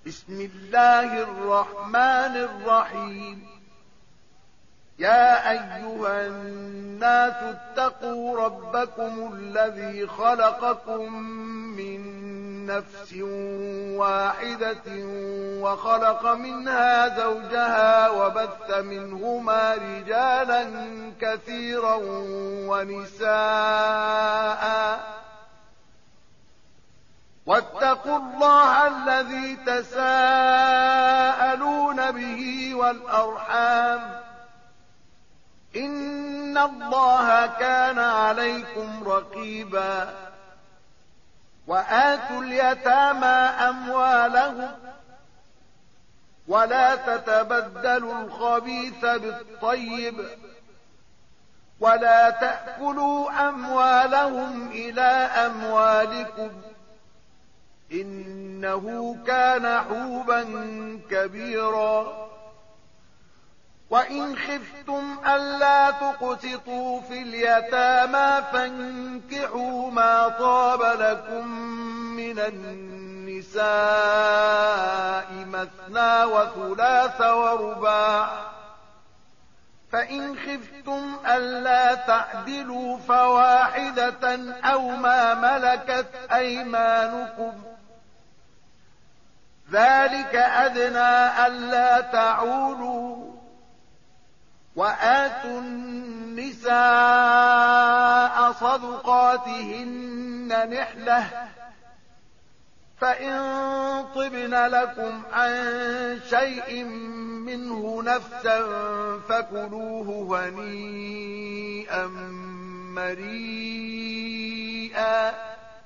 بسم الله الرحمن الرحيم. يا أيها الناس اتقوا ربكم الذي خلقكم من نفس واحدة وخلق منها زوجها وبث منهما رجالا كثيرا ونساء واتقوا الله الذي تساءلون به والأرحام إن الله كان عليكم رقيبا. وآتوا اليتامى أموالهم ولا تتبدلوا الخبيث بالطيب ولا تأكلوا أموالهم إلى أموالكم إنه كان حوبا كبيرا. وإن خفتم ألا تقسطوا في اليتامى فانكحوا ما طاب لكم من النساء مثنى وثلاث ورباع، فإن خفتم ألا تعدلوا فواحدة أو ما ملكت أيمانكم ذلك أدنى ألا تعولوا. وآتوا النساء صدقاتهن نحلة، فإن طبن لكم عن شيء منه نفسا فكلوه هنيئا مريئا.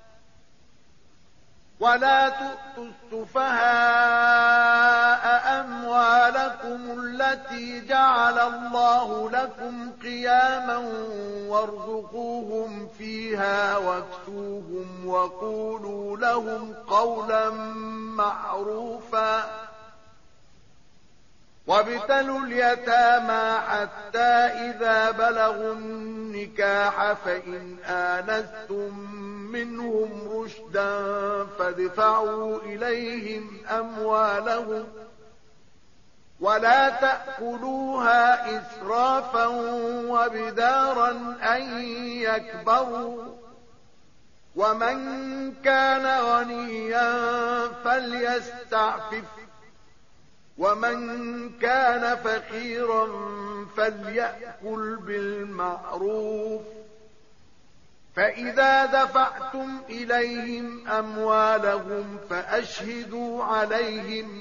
ولا تؤتوا السفهاء أموالكم التي جعل الله لكم قياما وارزقوهم فيها واكسوهم وقولوا لهم قولا معروفا. وابتلوا اليتامى حتى إذا بلغوا النكاح فإن آنستم منهم رشدا فادفعوا إليهم أموالهم ولا تأكلوها إسرافا وبدارا أن يكبروا. ومن كان غنيا فليستعفف ومن كان فقيرا فليأكل بالمعروف. فإذا دفعتم إليهم أموالهم فأشهدوا عليهم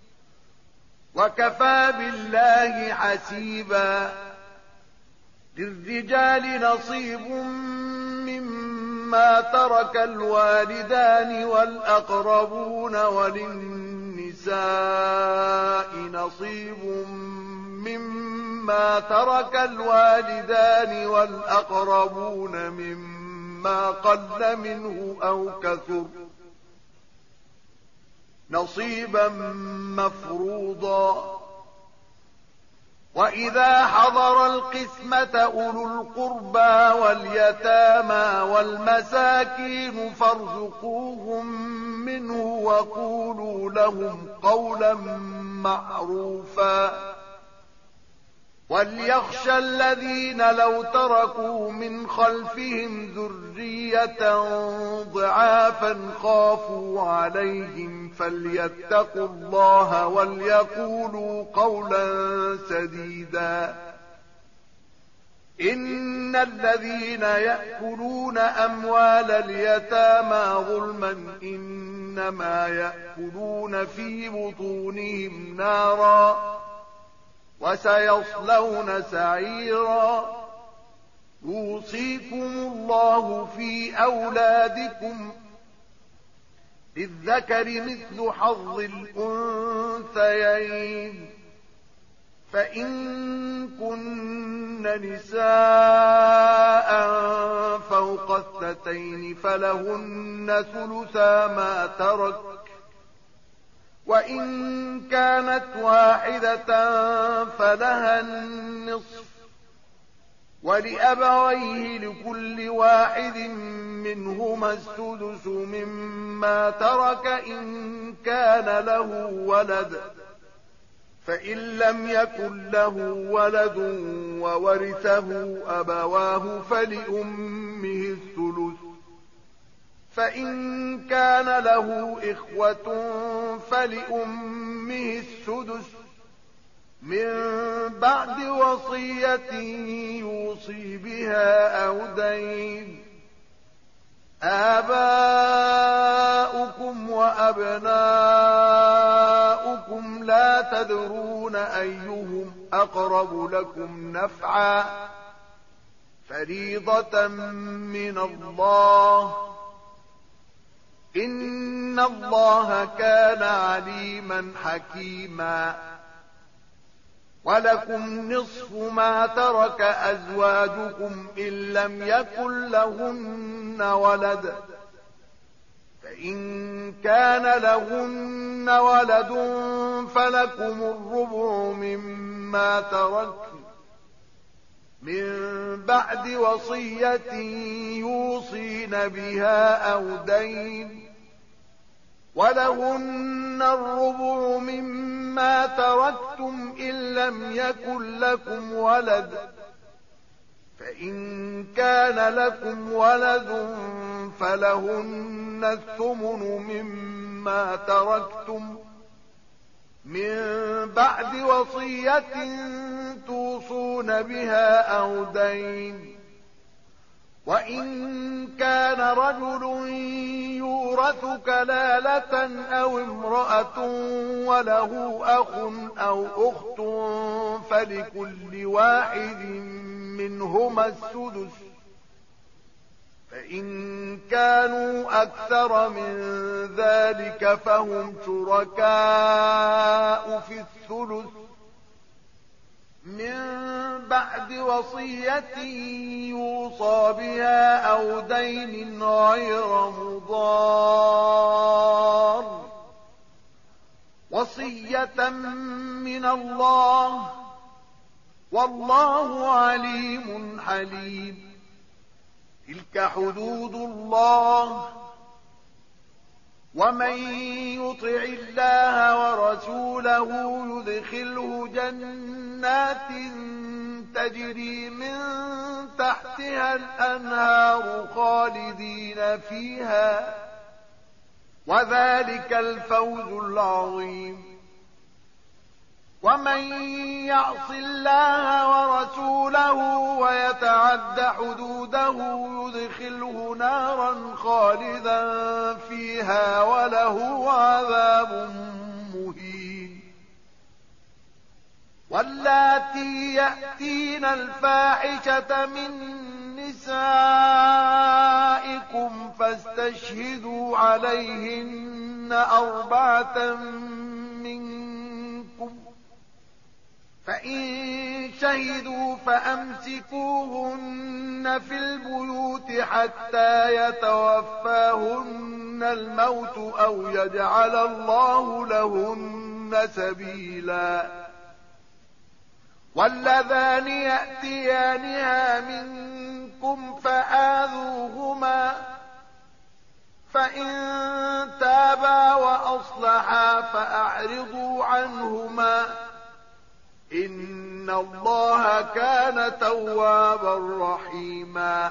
وكفى بالله حسيبا. للرجال نصيب مما ترك الوالدان والأقربون وللنساء نصيب مما ترك الوالدان والأقربون مما قل منه أو كثر نصيبا مفروضا. وإذا حضر القسمة أولو القربى واليتامى والمساكين فارزقوهم منه وقولوا لهم قولا معروفا. وليخشى الذين لو تركوا من خلفهم ذرية ضعافا خافوا عليهم فليتقوا الله وليقولوا قولا سديدا. إن الذين يأكلون أموال اليتامى ظلما إنما يأكلون في بطونهم نارا وسيصلون سعيرا. يوصيكم الله في أولادكم للذكر مثل حظ الأنثيين، فإن كن نساء فوق 2 فلهن ثلثا ما ترك، وإن كانت واحدة فلها النصف، ولأبويه لكل واحد منهما السدس مما ترك إن كان له ولد، فإن لم يكن له ولد وورثه أبواه فلأمه الثلث، فإن كان له إخوة فلأمه السدس من بعد وصية يوصي بها أو دين. آباؤكم وأبناؤكم لا تدرون أيهم أقرب لكم نفعا، فريضة من الله، إن الله كان عليما حكيما. ولكم نصف ما ترك أزواجكم إن لم يكن لهن ولد، فإن كان لهن ولد فلكم الربع مما تركن من بعد وصية يوصين بها أو دين، ولهن الربع مما تركتم إن لم يكن لكم ولد، فإن كان لكم ولد فلهن الثمن مما تركتم من بعد وصية توصون بها أو دين. وإن كان رجل يورث كلالة أو امرأة وله أخ أو أخت فلكل واحد منهما السدس، فإن كانوا أكثر من ذلك فهم شركاء في الثلث من بعد وصية يوصى بها أو دين غير مضار، وصية من الله، والله عليم حليم. تلك حدود الله، ومن يطع الله ورسوله يدخله جنات تجري من تحتها الأنهار خالدين فيها، وذلك الفوز العظيم. ومن يعص الله ورسوله ويتعد حدوده يدخله نارا خالدا فيها وله عذاب مهين. واللاتي يأتين الفاحشة من نسائكم فاستشهدوا عليهن 4 منكم، فإن شهدوا فأمسكوهن في البيوت حتى يتوفاهن الموت أو يجعل الله لهن سبيلا. واللذان يأتيانها منكم فآذوهما، فإن تابا وأصلحا فأعرضوا عنهما، إن الله كان توابا رحيما.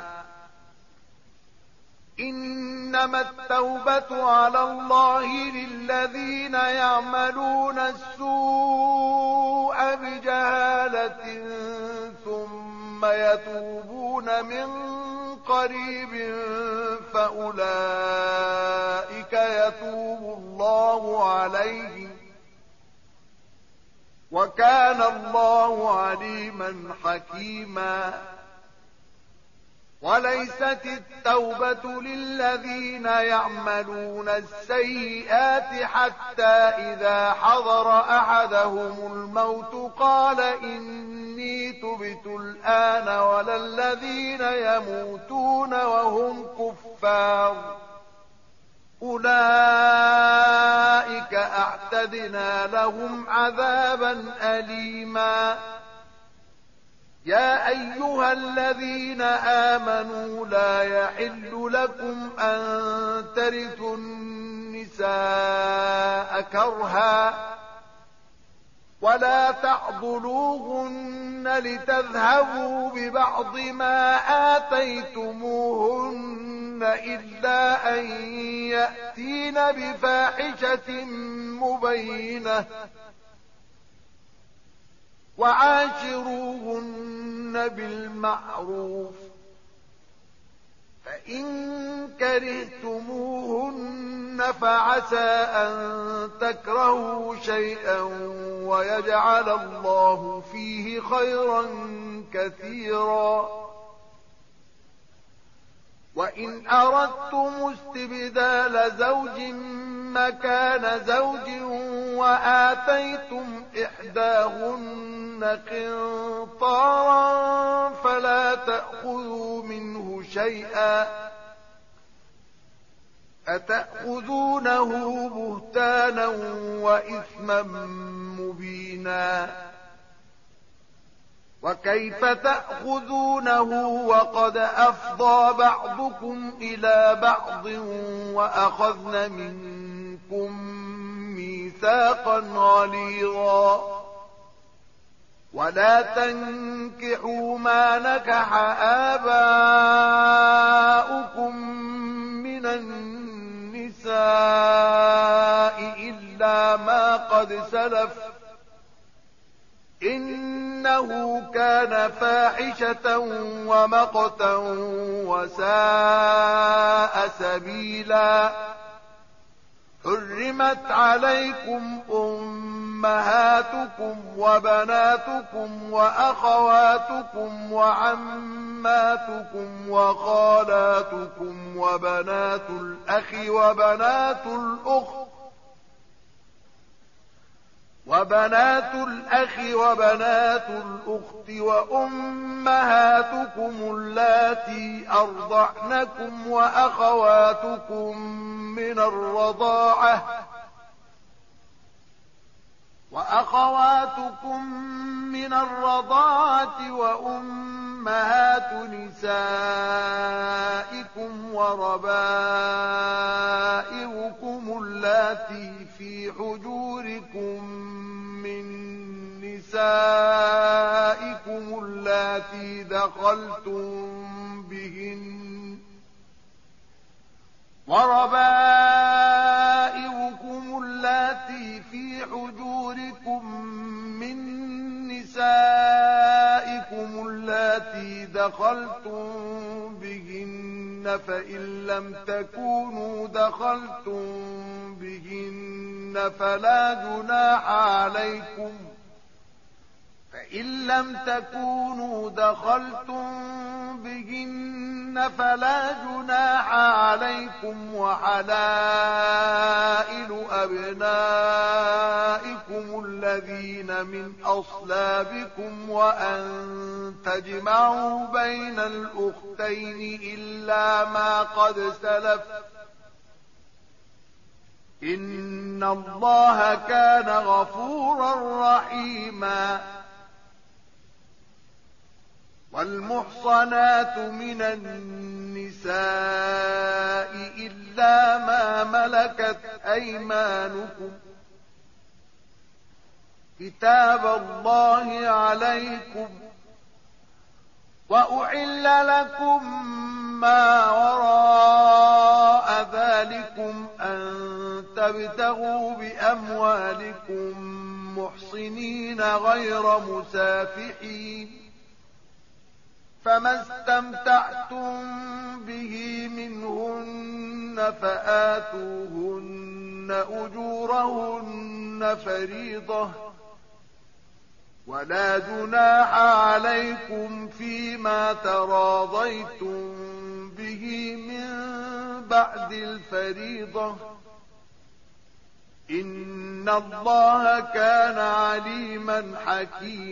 إنما التوبة على الله للذين يعملون السوء بجهالة ثم يتوبون من قريب فأولئك يتوب الله عليهم، وكان الله عليما حكيما. وليست التوبة للذين يعملون السيئات حتى إذا حضر أحدهم الموت قال إني تبت الآن، ولا الذين يموتون وهم كفار، أولئك أعتدنا لهم عذابا أليما. يا أيها الذين آمنوا لا يحل لكم أن ترثوا النساء كرها ولا تعضلوهن لتذهبوا ببعض ما آتيتموهن إلا أن يأتين بفاحشة مبينة وعاشروهن بالمعروف فإن كرهتموهن فعسى أن تكرهوا شيئا ويجعل الله فيه خيرا كثيرا وإن أردتم استبدال زوج مكان زوج وآتيتم إحداهن قنطارا فلا تأخذوا منه شيئا أتأخذونه بهتانا وإثما مبينا وكيف تأخذونه وقد أفضى بعضكم إلى بعض وأخذن منكم ميثاقا غليظا ولا تنكحوا ما نكح آباؤكم من النساء إلا ما قد سلف إنه كان فاحشة ومقتا وساء سبيلا حرمت عليكم أمهاتكم وبناتكم وأخواتكم وعماتكم وخالاتكم وبنات الأخ وبنات الأخت وأمهاتكم اللاتي أرضعنكم وأخواتكم من الرضاعة وأمهات نسائكم وربائبكم اللاتي في حجوركم من نسائكم اللاتي دخلتم بهن وربائبكم اللاتي في حجوركم من نسائكم اللاتي دخلتم بهن فإن لم تكونوا دخلتم بهن فلا جناح عليكم وحلائل أبنائكم الذين من أصلابكم وأن تجمعوا بين الأختين إلا ما قد سلف إن الله كان غفورا رحيما والمحصنات من النساء إلا ما ملكت أيمانكم كتاب الله عليكم وأحل لكم ما وراء ذلكم أن تبتغوا بأموالكم محصنين غير مسافحين فما استمتعتم به منهن فآتوهن أجورهن فريضة ولا جناح عليكم فيما تراضيتم به من بعد الفريضة إن الله كان عليما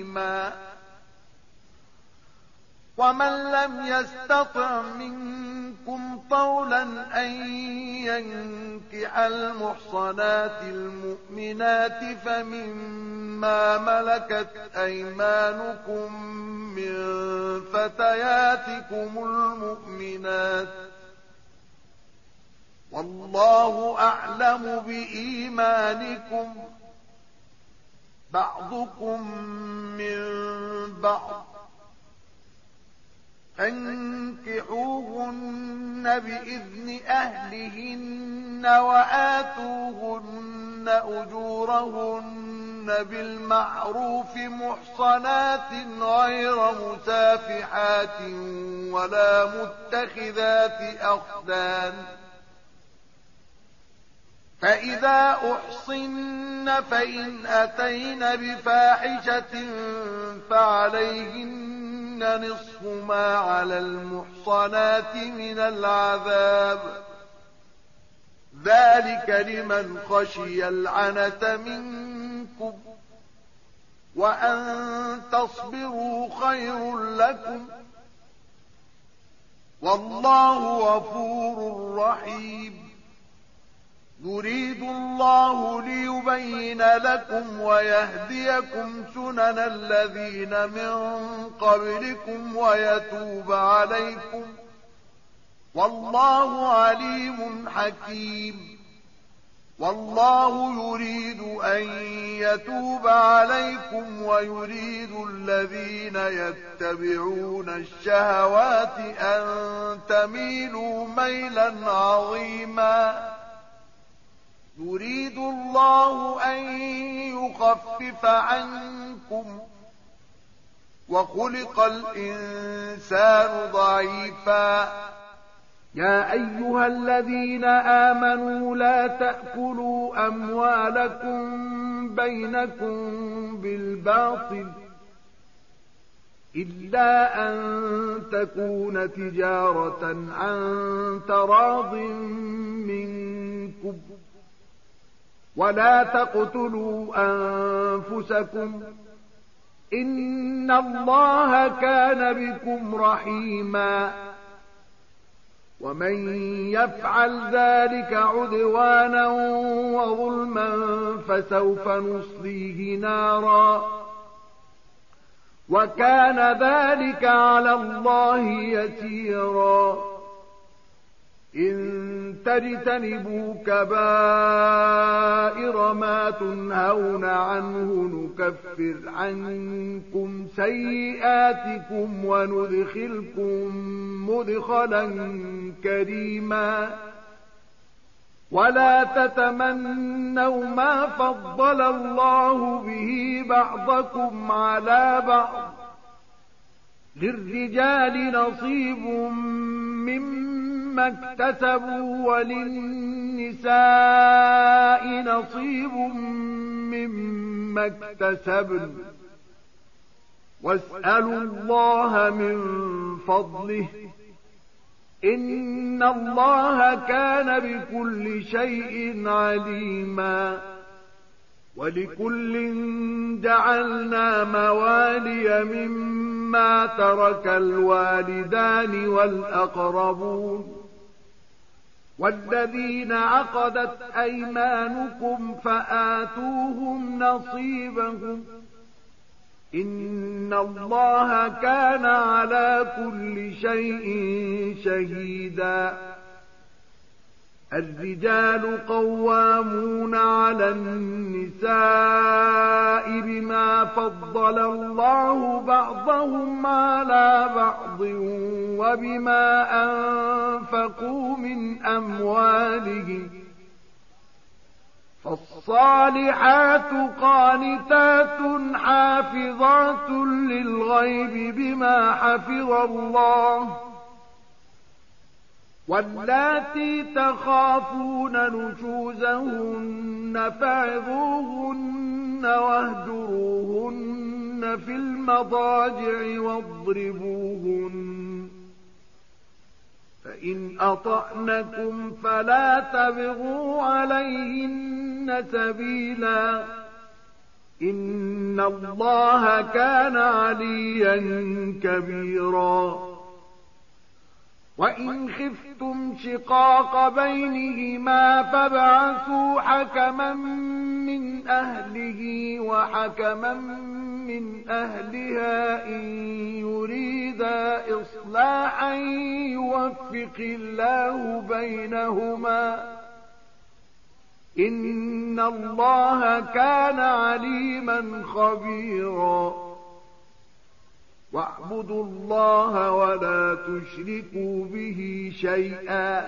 حكيما ومن لم يستطع منكم منكم طولا أن ينكح المحصنات المؤمنات فمما ملكت أيمانكم من فتياتكم المؤمنات والله أعلم بإيمانكم بعضكم من بعض فانكحوهن بإذن أهلهن وآتوهن أجورهن بالمعروف محصنات غير مسافحات ولا متخذات أخدان فإذا أحصن فإن أتين بفاحشة فعليهن نصف ما على المحصنات من العذاب ذلك لمن خشي العنة منكم وأن تصبروا خير لكم والله غفور رحيم يريد الله ليبين لكم ويهديكم سنن الذين من قبلكم ويتوب عليكم والله عليم حكيم والله يريد أن يتوب عليكم ويريد الذين يتبعون الشهوات أن تميلوا ميلا عظيما يريد الله أن يخفف عنكم وخلق الإنسان ضعيفا يا أيها الذين آمنوا لا تأكلوا أموالكم بينكم بالباطل إلا أن تكون تجارة عن تراض منكم ولا تقتلوا أنفسكم إن الله كان بكم رحيما ومن يفعل ذلك عدوانا وظلما فسوف نصليه نارا وكان ذلك على الله يسيرا إن تجتنبوا كبائر ما تنهون عنه نكفر عنكم سيئاتكم وندخلكم مدخلا كريما ولا تتمنوا ما فضل الله به بعضكم على بعض للرجال نصيب مما اكتسبوا وللنساء نصيب مما اكتسبن واسألوا الله من فضله إن الله كان بكل شيء عليما ولكل جعلنا موالي مما ترك الوالدان والأقربون والذين عقدت أيمانكم فآتوهم نصيبهم إن الله كان على كل شيء شهيدا الرجال قوامون على النساء بما فضل الله بعضهم على بعض وبما أنفقوا من أموالهم فالصالحات قانتات حافظات للغيب بما حفظ الله واللاتي تخافون نشوزهن فعظوهن واهجروهن في المضاجع واضربوهن فإن أطعنكم فلا تبغوا عليهن سبيلا إن الله كان عليا كبيرا وإن خفتم شقاق بينهما فابعثوا حكما من أهله وحكما من أهلها إن يريدا إصلاحا يوفق الله بينهما إن الله كان عليما خبيرا واعبدوا الله ولا تشركوا به شيئا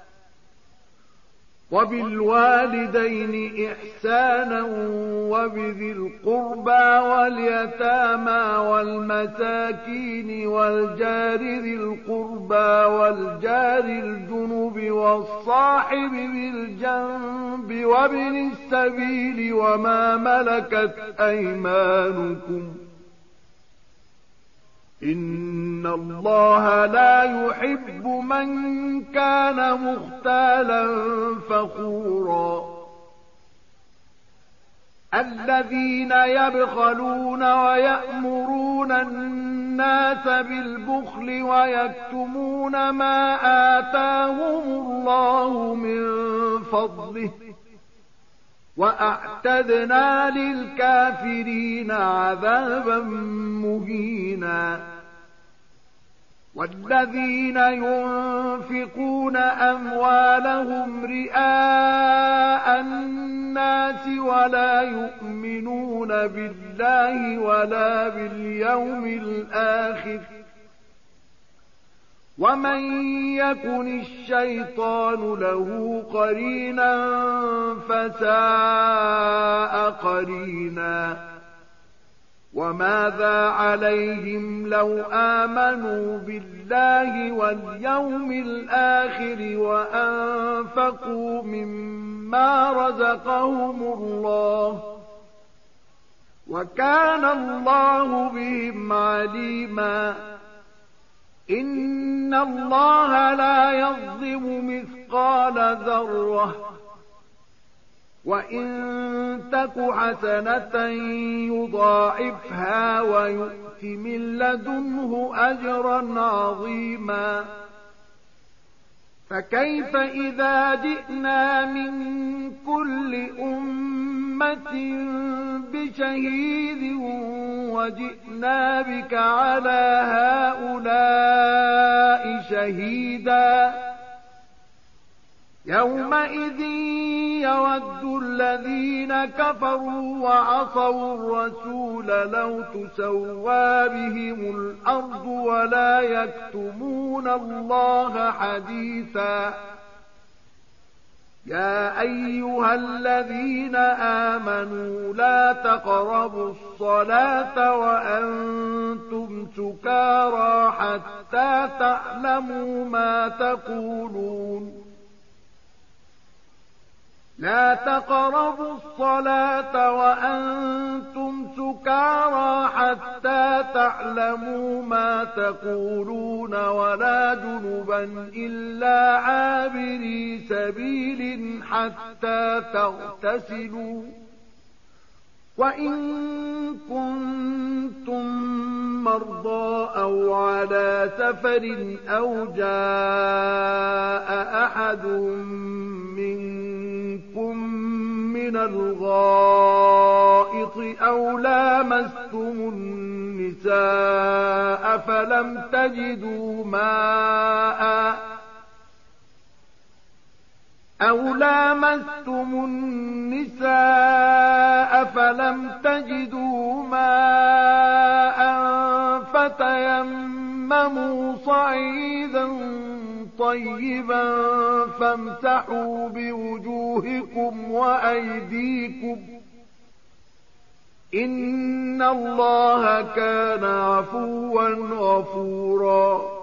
وبالوالدين إحسانا وبذي القربى واليتامى والمساكين والجار ذي القربى والجار الجنب والصاحب بالجنب وابن السبيل وما ملكت أيمانكم إن الله لا يحب من كان مختالا فخورا الذين يبخلون ويأمرون الناس بالبخل ويكتمون ما آتاهم الله من فضله وأعتدنا للكافرين عذابا مهينا والذين ينفقون أموالهم رئاء الناس ولا يؤمنون بالله ولا باليوم الآخر ومن يكن الشيطان له قرينا فساء قرينا وماذا عليهم لو آمنوا بالله واليوم الآخر وأنفقوا مما رزقهم الله وكان الله بهم عليما إن الله لا يظلم مثقال ذرة وإن تك حسنة يضاعفها ويؤت من لدنه أجرا عظيما فكيف إذا جئنا من كل أمة بشهيد وجئنا بك على هؤلاء شهيدا يومئذ يود الذين كفروا وعصوا الرسول لو تسوى بهم الأرض ولا يكتمون الله حديثا يا أيها الذين آمنوا لا تقربوا الصلاة وأنتم سكارى حتى تعلموا ما تقولون لا تقربوا الصلاة وأنتم سكارى حتى تعلموا ما تقولون ولا جنبا إلا عابري سبيل حتى تغتسلوا وإن كنتم مرضى أو على سفر أو جاء أحد منكم من الغائط أو لامستم النساء فلم تجدوا ماء فتيمموا صعيدا طيبا فامسحوا بوجوهكم وأيديكم إن الله كان عفوا غفورا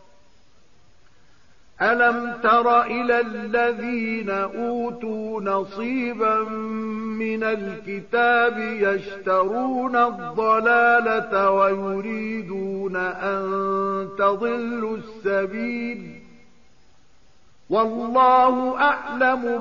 ألم تر إلى الذين أوتوا نصيبا من الكتاب يشترون الضلالة ويريدون أن تضلوا السبيل والله أعلم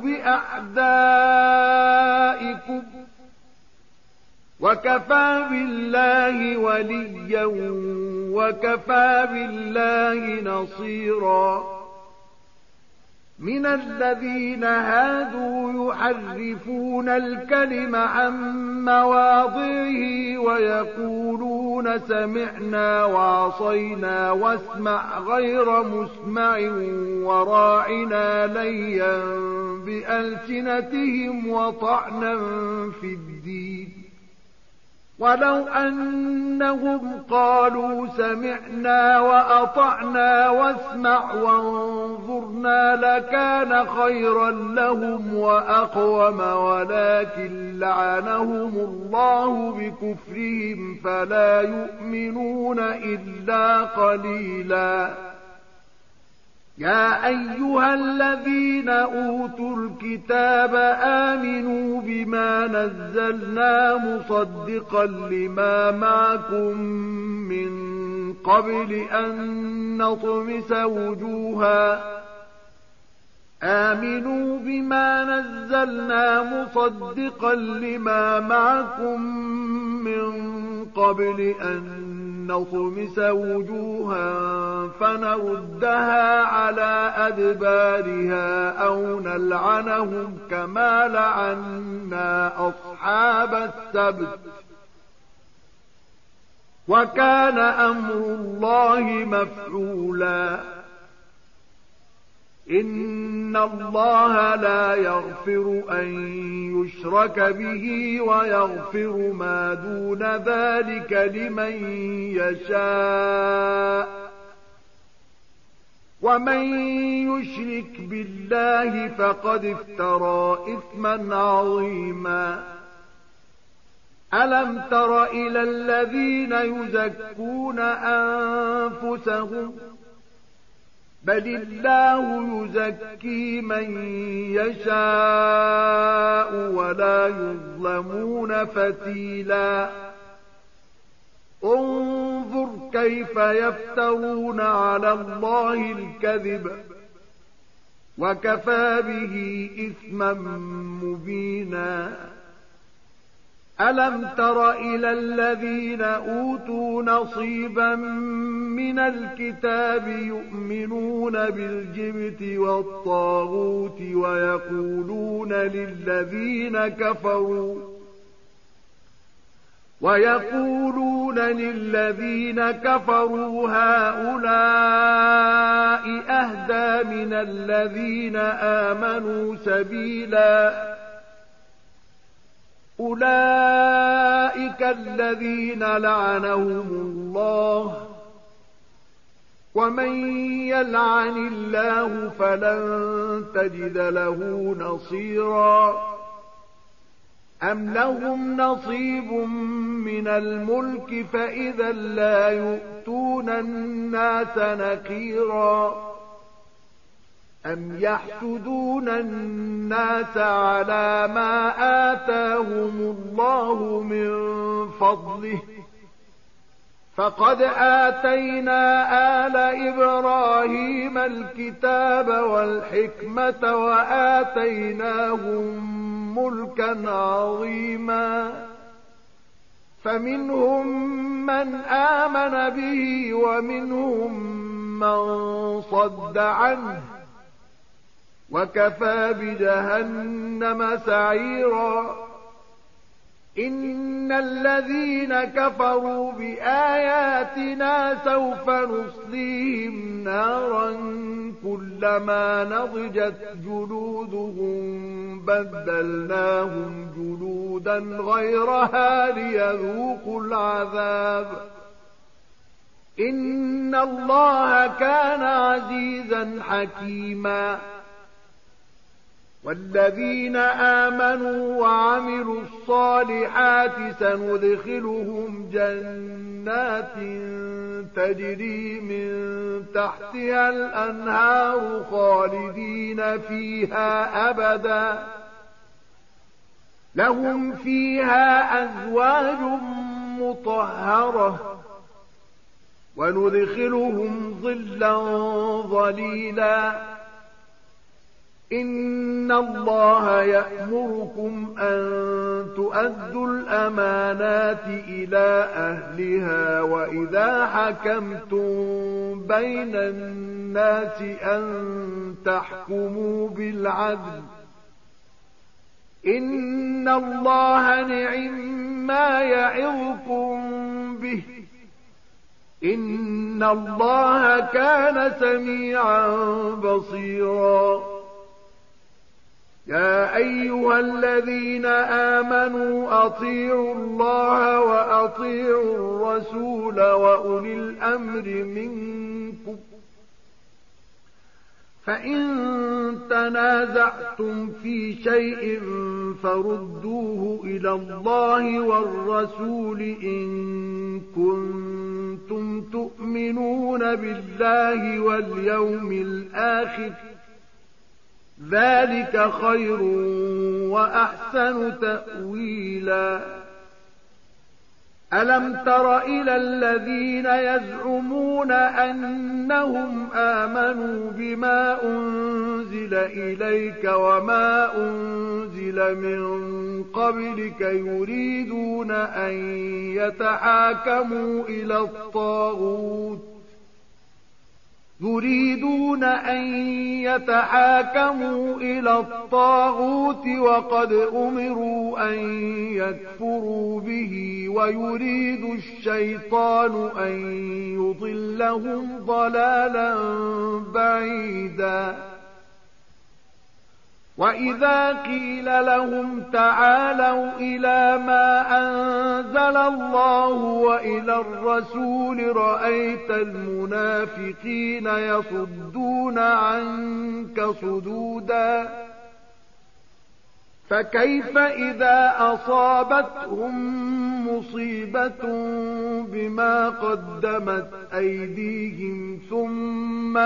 بأعدائكم وكفى بالله وليا وكفى بالله نصيرا. من الذين هادوا يحرفون الكلم عن مواضعه ويقولون سمعنا وعصينا واسمع غير مسمع وراعنا ليا بألسنتهم وطعنا في الدين. ولو أنهم قالوا سمعنا وأطعنا واسمع وانظرنا لكان خيرا لهم وأقوم، ولكن لعنهم الله بكفرهم فلا يؤمنون إلا قليلا. يا أيها الذين أوتوا الكتاب آمنوا بما نزلنا مصدقا لما معكم من قبل أن نطمس وجوها آمنوا بما نزلنا مصدقا لما معكم من قبل أن نطمس وجوها فنردها على أدبارها أو نلعنهم كما لعنا أصحاب السبت وكان أمر الله مفعولا. إن الله لا يغفر أن يشرك به ويغفر ما دون ذلك لمن يشاء، ومن يشرك بالله فقد افترى إثما عظيما. ألم تر إلى الذين يزكون أنفسهم بل الله يزكي من يشاء ولا يظلمون فتيلا. انظر كيف يفترون على الله الكذب وكفى به إثما مبينا. ألم تر إلى الذين أوتوا نصيبا من الكتاب يؤمنون بالجبت والطاغوت ويقولون للذين كفروا هؤلاء أهدى من الذين آمنوا سبيلا. أولئك الذين لعنهم الله ومن يلعن الله فلن تجد له نصيرا. أم لهم نصيب من الملك فإذا لا يؤتون الناس نقيرا. أم يحسدون الناس على ما آتاهم الله من فضله فقد آتينا آل إبراهيم الكتاب والحكمة وآتيناهم ملكا عظيما. فمنهم من آمن به ومنهم من صد عنه وكفى بجهنم سعيرا. إن الذين كفروا بآياتنا سوف نصليهم نارا كلما نضجت جلودهم بدلناهم جلودا غيرها ليذوقوا العذاب. إن الله كان عزيزا حكيما. والذين آمنوا وعملوا الصالحات سندخلهم جنات تجري من تحتها الأنهار خالدين فيها أبدا لهم فيها أزواج مطهرة وندخلهم ظلا ظليلا. إن الله يأمركم أن تؤدوا الأمانات إلى أهلها وإذا حكمتم بين الناس أن تحكموا بالعدل إن الله نعما يعظكم به إن الله كان سميعا بصيرا يا أيها الذين آمنوا أطيعوا الله وأطيعوا الرسول وأولي الأمر منكم فإن تنازعتم في شيء فردوه إلى الله والرسول إن كنتم تؤمنون بالله واليوم الآخر ذلك خير وأحسن تأويلا ألم تر إلى الذين يزعمون أنهم آمنوا بما أنزل إليك وما أنزل من قبلك يريدون أن يتحاكموا إلى الطاغوت وقد أمروا أن يكفروا به ويريد الشيطان أن يضلهم ضلالا بعيدا وإذا قيل لهم تعالوا إلى ما أنزل الله وإلى الرسول رأيت المنافقين يصدون عنك صدودا فكيف إذا أصابتهم مصيبة بما قدمت أيديهم ثم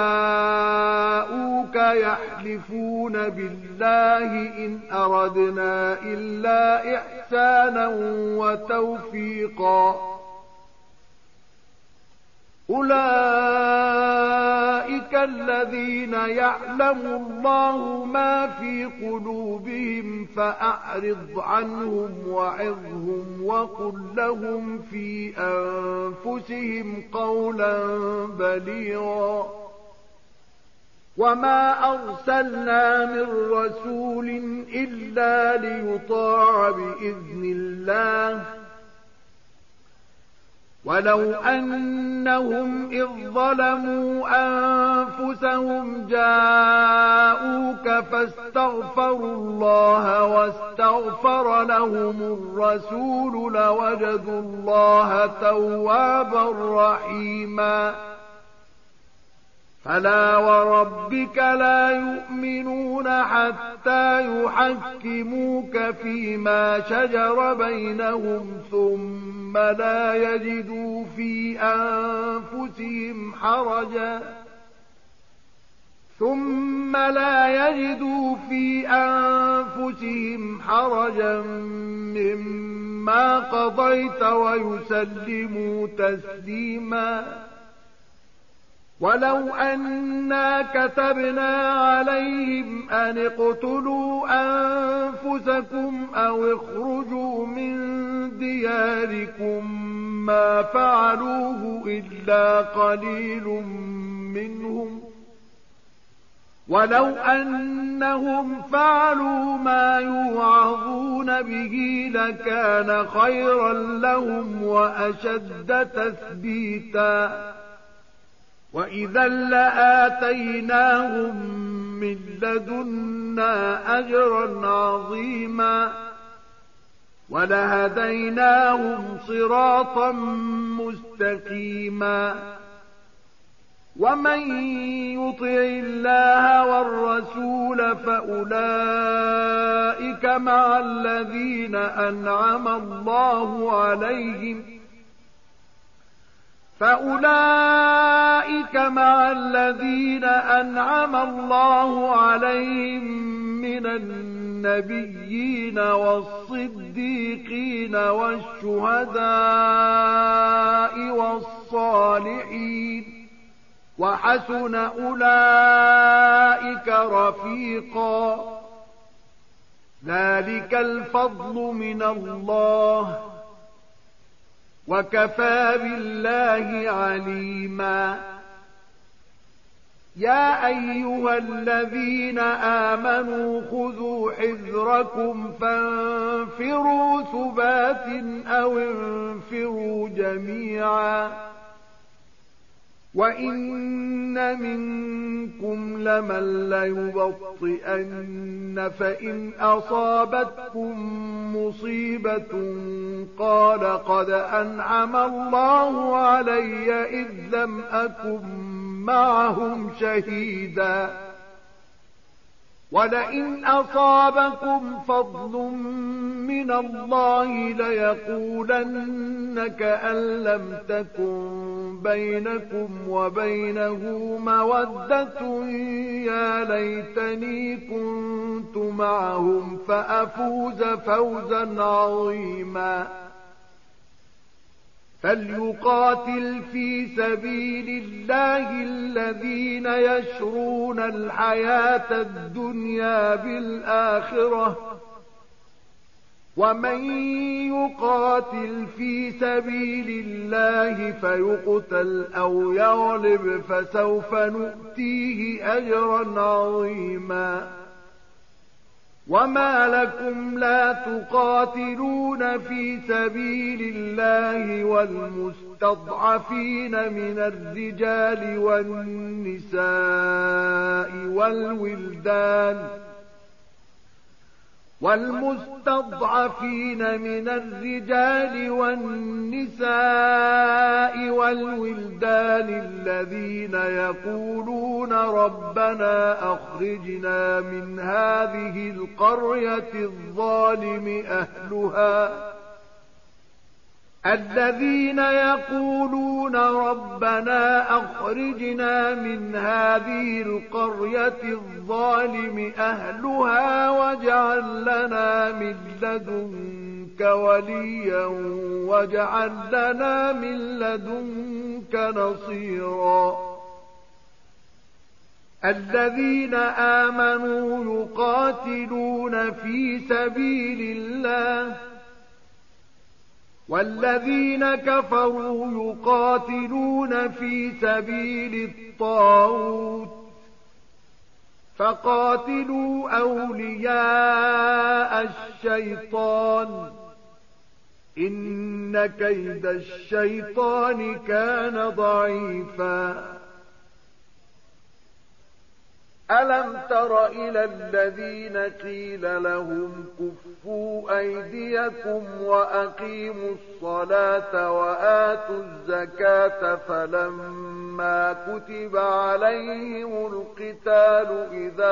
جاءوك يحلفون بالله إن أردنا إلا إحسانا وتوفيقا أولئك الذين يعلم الله ما في قلوبهم فأعرض عنهم وعظهم وقل لهم في أنفسهم قولا بليغا وما أرسلنا من رسول إلا ليطاع بإذن الله ولو أنهم إذ ظلموا أنفسهم جاءوك فاستغفروا الله واستغفر لهم الرسول لوجدوا الله توابا رحيما فلا وربك لا يؤمنون حتى يحكموك فيما شجر بينهم ثم لا يجدوا في أنفسهم حرجا مما قضيت ويسلموا تسليما ولو أنا كتبنا عليهم أن اقتلوا أنفسكم أو اخرجوا من دياركم ما فعلوه إلا قليل منهم ولو أنهم فعلوا ما يوعظون به لكان خيرا لهم وأشد تثبيتا وإذا لآتيناهم من لدنا أجرا عظيما ولهديناهم صراطا مستقيما ومن يطع الله والرسول فأولئك مع الذين أنعم الله عليهم من النبيين والصديقين والشهداء والصالحين وحسن أولئك رفيقا. ذلك الفضل من الله وكفى بالله عليما. يا أيها الذين آمنوا خذوا حذركم فانفروا ثبات أو انفروا جميعا. وإن منكم لمن ليبطئن فإن أصابتكم مصيبة قال قد أنعم الله علي إذ لم أكن معهم شهيدا. ولئن أصابكم فضل من الله ليقولن كأن لم تكن بينكم وبينه مودة يا ليتني كنت معهم فأفوز فوزا عظيما. فليقاتل في سبيل الله الذين يشرون الحياة الدنيا بالآخرة، ومن يقاتل في سبيل الله فيقتل أو يغلب فسوف نؤتيه أجرا عظيما. وما لكم لا تقاتلون في سبيل الله والمستضعفين من الرجال والنساء والولدان الذين يقولون ربنا أخرجنا من هذه القرية الظالم أهلها واجعل لنا من لدنك وليا واجعل لنا من لدنك نصيرا. الذين آمنوا يقاتلون في سبيل الله والذين كفروا يقاتلون في سبيل الطاغوت فقاتلوا أولياء الشيطان إن كيد الشيطان كان ضعيفا. ألم تر إلى الذين قيل لهم كفوا أيديكم وأقيموا الصلاة وآتوا الزكاة فلما كتب عليهم القتال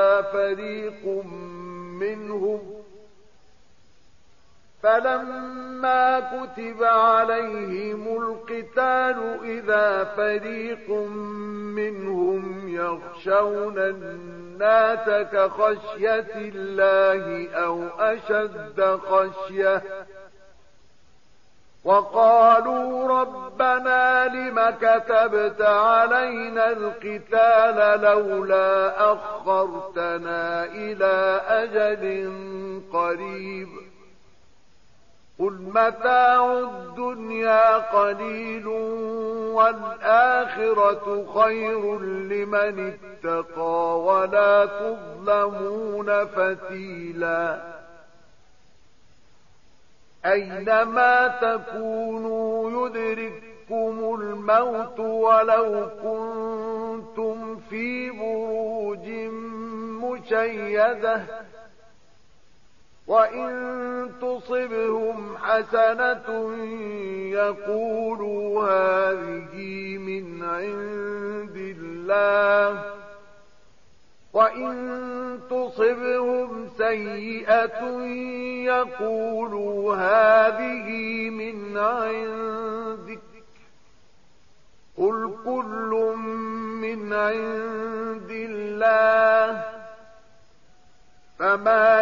إذا فريق منهم يخشون الناس كخشية الله أو أشد خشية وقالوا ربنا لم كتبت علينا القتال لولا أخرتنا إلى أجل قريب قل متاع الدنيا قليل والآخرة خير لمن اتقى ولا تظلمون فتيلا. أينما تكونوا يدرككم الموت ولو كنتم في بروج مشيدة وإن تصبهم حسنة يقولوا هذه من عند الله وإن تصبهم سيئة يقولوا هذه من عندك قل كل من عند الله فما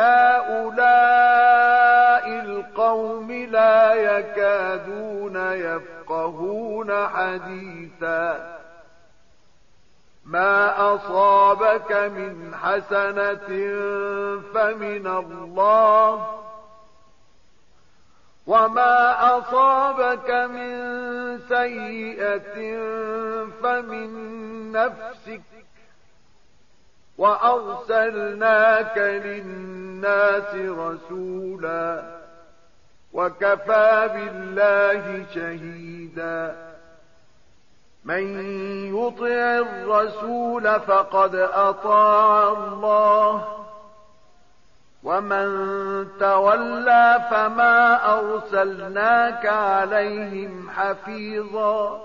لهؤلاء القوم لا يكادون يفقهون حديثا. ما أصابك من حسنة فمن الله، وما أصابك من سيئة فمن نفسك، وأرسلناك للناس رسولا، وكفى بالله شهيدا. من يطع الرسول فقد أطاع الله، ومن تولى فما أرسلناك عليهم حفيظا.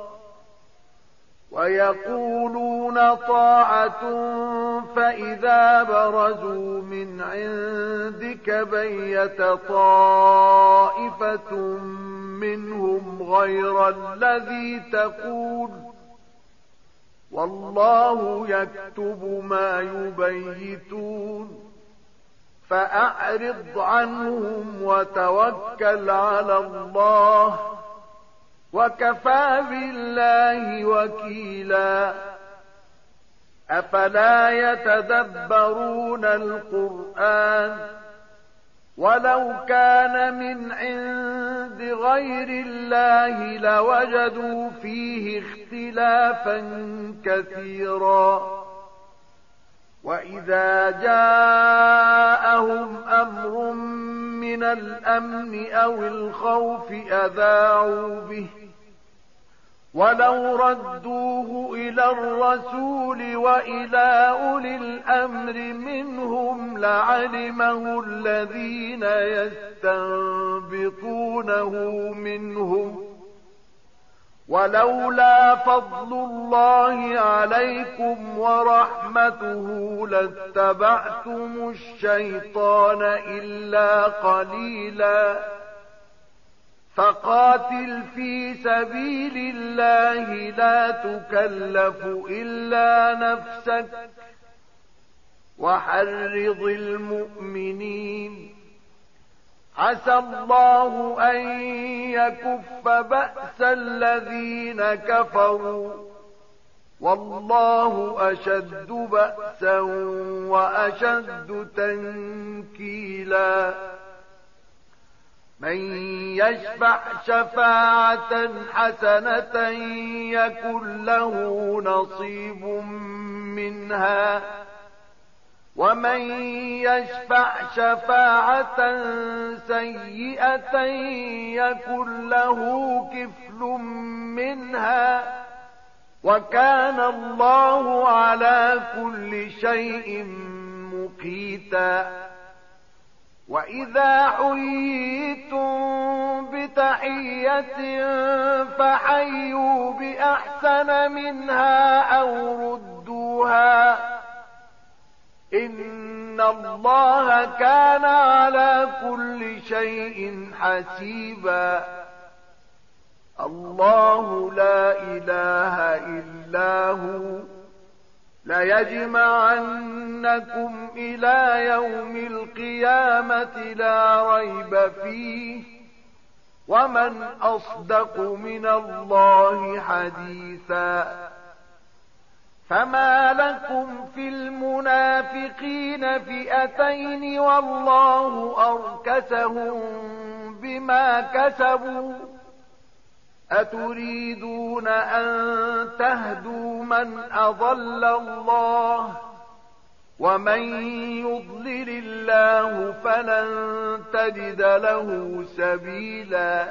ويقولون طاعة فإذا برزوا من عندك بيت طائفة منهم غير الذي تقول، والله يكتب ما يبيتون. فأعرض عنهم وتوكل على الله، وكفى بالله وكيلا. أفلا يتدبرون القرآن؟ ولو كان من عند غير الله لوجدوا فيه اختلافا كثيرا. وإذا جاءهم أمر من الأمن أو الخوف أذاعوا به، ولو ردوه إلى الرسول وإلى أولي الأمر منهم لعلمه الذين يستنبطونه منهم. ولولا فضل الله عليكم ورحمته لاتبعتم الشيطان إلا قليلا. فقاتل في سبيل الله لا تكلف إلا نفسك، وحرض المؤمنين. عسى الله أن يكف بأس الذين كفروا، والله أشد بأسا وأشد تنكيلا. من يشفع شفاعة حسنة يكن له نصيب منها، ومن يشفع شفاعة سيئة يكن له كفل منها، وكان الله على كل شيء مقيتا. وإذا حييتم بتحية فحيوا بأحسن منها أو ردوها، إن الله كان على كل شيء حسيبا. الله لا إله إلا هو، ليجمعنكم إلى يوم القيامة لا ريب فيه، ومن أصدق من الله حديثا. فما لكم في المنافقين فئتين والله أركسهم بما كسبوا، أتريدون أن تهدوا من أضل الله، ومن يضلل الله فلن تجد له سبيلا.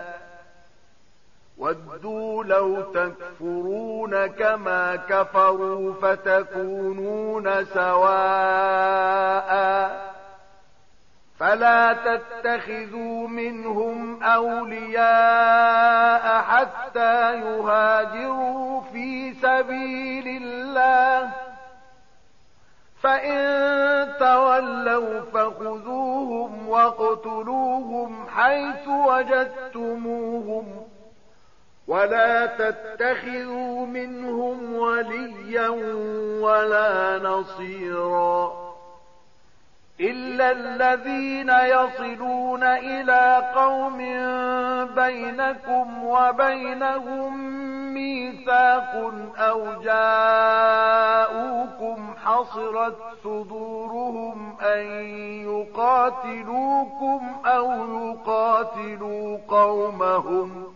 ودوا لو تكفرون كما كفروا فتكونون سواء، فلا تتخذوا منهم أولياء حتى يهاجروا في سبيل الله، فإن تولوا فخذوهم واقتلوهم حيث وجدتموهم، ولا تتخذوا منهم وليا ولا نصيرا، إلا الذين يصلون إلى قوم بينكم وبينهم ميثاق أو جاءوكم حصرت صدورهم أن يقاتلوكم أو يقاتلوا قومهم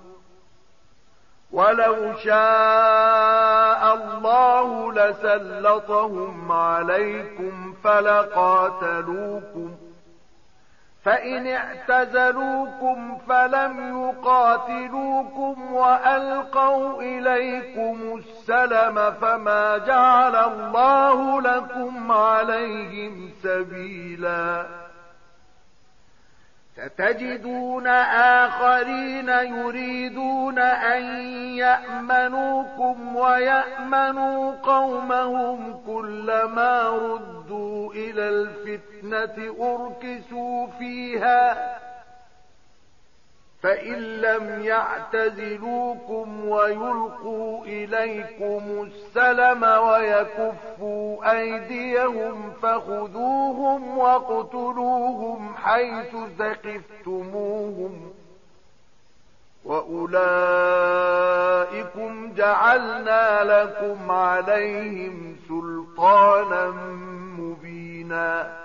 ولو شاء الله لسلطهم عليكم فلقاتلوكم فإن اعتزلوكم فلم يقاتلوكم وألقوا إليكم السلم فما جعل الله لكم عليهم سبيلا ستجدون آخرين يريدون أن يأمنوكم ويأمنوا قومهم كلما ردوا إلى الفتنة أركسوا فيها فإن لم يعتزلوكم ويلقوا إليكم السلم ويكفوا أيديهم فخذوهم واقتلوهم حيث ثقفتموهم وأولئكم جعلنا لكم عليهم سلطانا مبينا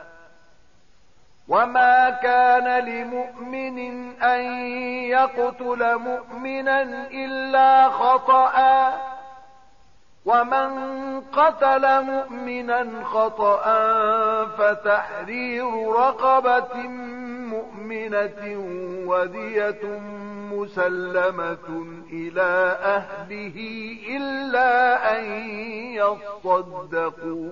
وما كان لمؤمن أن يقتل مؤمنا إلا خطأ ومن قتل مؤمنا خطأ فتحرير رقبة مؤمنة ودية مسلمة إلى أهله إلا أن يصدقوا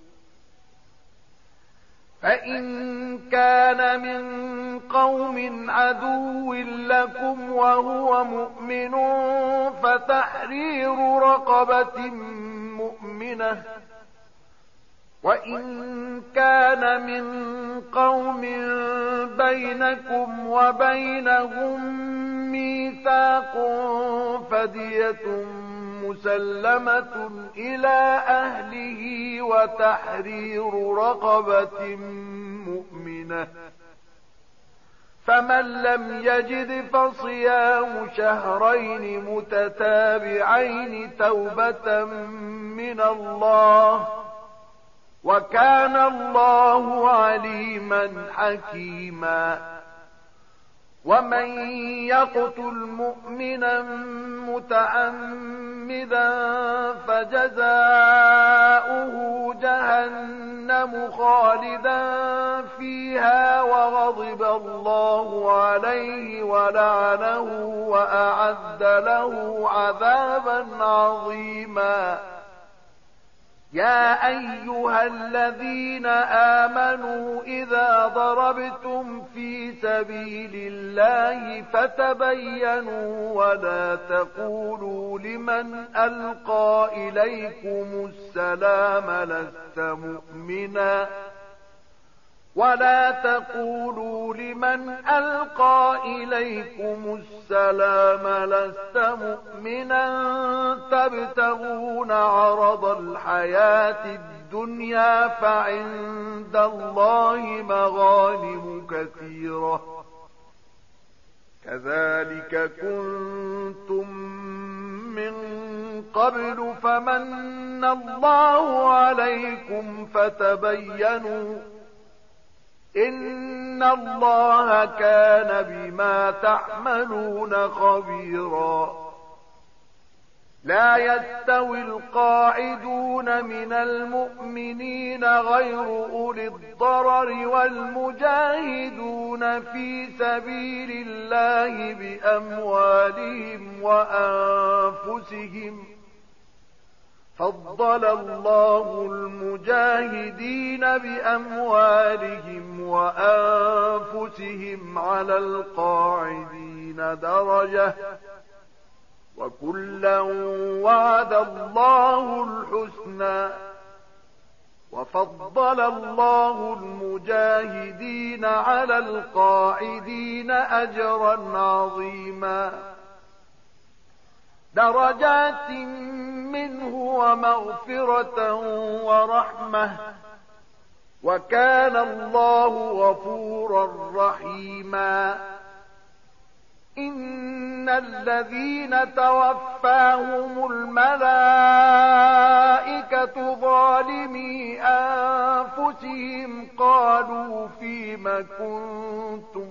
فإن كان من قوم عدو لكم وهو مؤمن فتحرير رقبة مؤمنة وإن كان من قوم بينكم وبينهم ميثاق فدية مسلمة إلى أهله وتحرير رقبة مؤمنة فمن لم يجد فصيام شهرين متتابعين توبة من الله وكان الله عليما حكيما ومن يقتل مؤمنا متعمدا فجزاؤه جهنم خالدا فيها وغضب الله عليه ولعنه وأعد له عذابا عظيما يا أيها الذين آمنوا إذا ضربتم في سبيل الله فتبينوا ولا تقولوا لمن ألقى إليكم السلام لست مؤمنا تبتغون عرض الحياة الدنيا فعند الله مغانم كثيرة كذلك كنتم من قبل فمن الله عليكم فتبينوا إن الله كان بما تعملون خبيرا لا يستوي القاعدون من المؤمنين غير أولي الضرر والمجاهدون في سبيل الله بأموالهم وأنفسهم فضل الله المجاهدين بأموالهم وأنفسهم على القاعدين درجة وكلا وعد الله الحسنى وفضل الله المجاهدين على القاعدين أجرا عظيما درجات منه ومغفرة ورحمة وكان الله غفورا رحيما إن الذين توفاهم الملائكة ظالمي أنفسهم قالوا فيم كنتم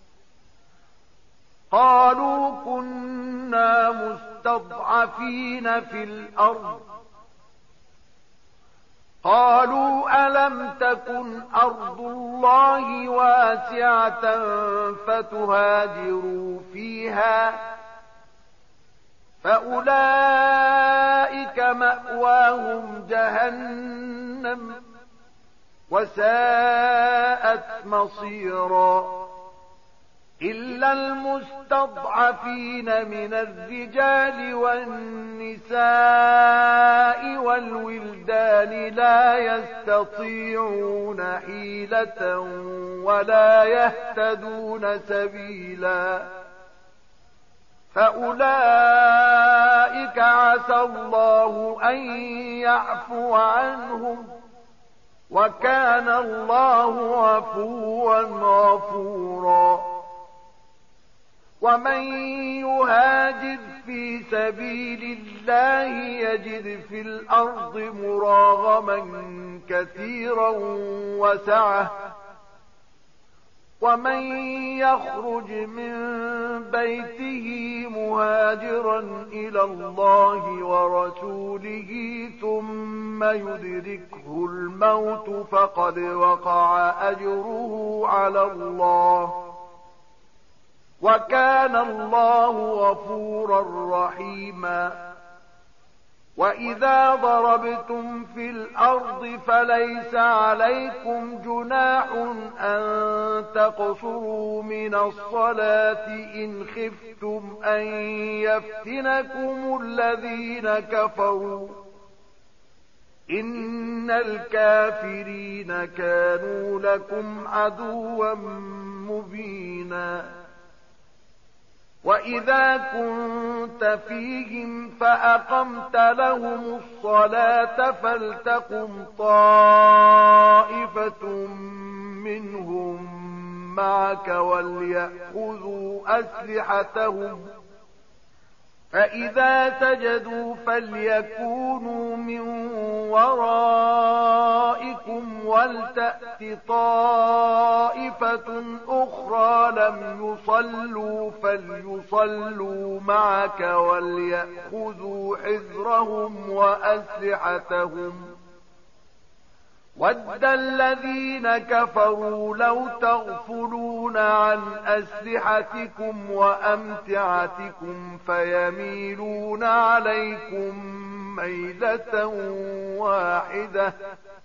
قالوا كنا مستضعفين في الأرض قالوا ألم تكن أرض الله واسعة فتهاجروا فيها فأولئك مأواهم جهنم وساءت مصيرا إلا المستضعفين من الرجال والنساء والولدان لا يستطيعون حيلة ولا يهتدون سبيلا فأولئك عسى الله أن يعفو عنهم وكان الله عفوا غفورا ومن يهاجر في سبيل الله يجد في الأرض مراغما كثيرا وسعة ومن يخرج من بيته مهاجرا إلى الله ورسوله ثم يدركه الموت فقد وقع أجره على الله وكان الله غفورا رحيما وإذا ضربتم في الأرض فليس عليكم جناح أن تقصروا من الصلاة إن خفتم أن يفتنكم الذين كفروا إن الكافرين كانوا لكم عدوا مبينا وإذا كنت فيهم فأقمت لهم الصلاة فلتقم طائفة منهم معك وليأخذوا أسلحتهم فإذا سجدوا فليكونوا من ورائكم ولتأت طائفة أخرى لم يصلوا فليصلوا معك وليأخذوا حذرهم وأسلحتهم ود الذين كفروا لو تغفلون عن أسلحتكم وأمتعتكم فيميلون عليكم ميلة واحدة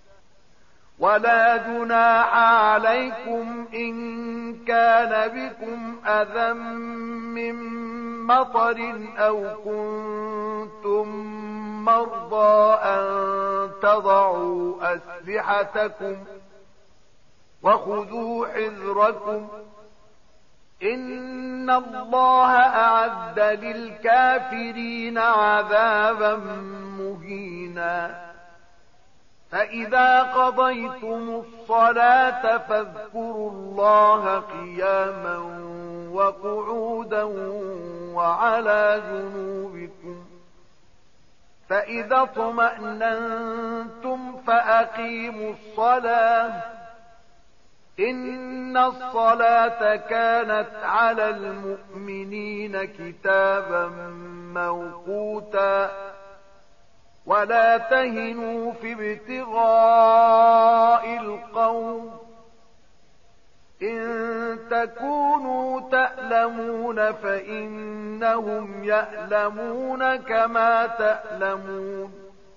ولا جناح عليكم إن كان بكم أذى من مطر أو كنتم مرضى أن تضعوا أسلحتكم وخذوا حذركم إن الله أعد للكافرين عذابا مهينا فإذا قضيتم الصلاة فاذكروا الله قياما وقعودا وعلى جنوبكم فإذا اطمأننتم فأقيموا الصلاة إن الصلاة كانت على المؤمنين كتابا موقوتا ولا تهنوا في ابتغاء القوم إن تكونوا تألمون فإنهم يألمون كما تألمون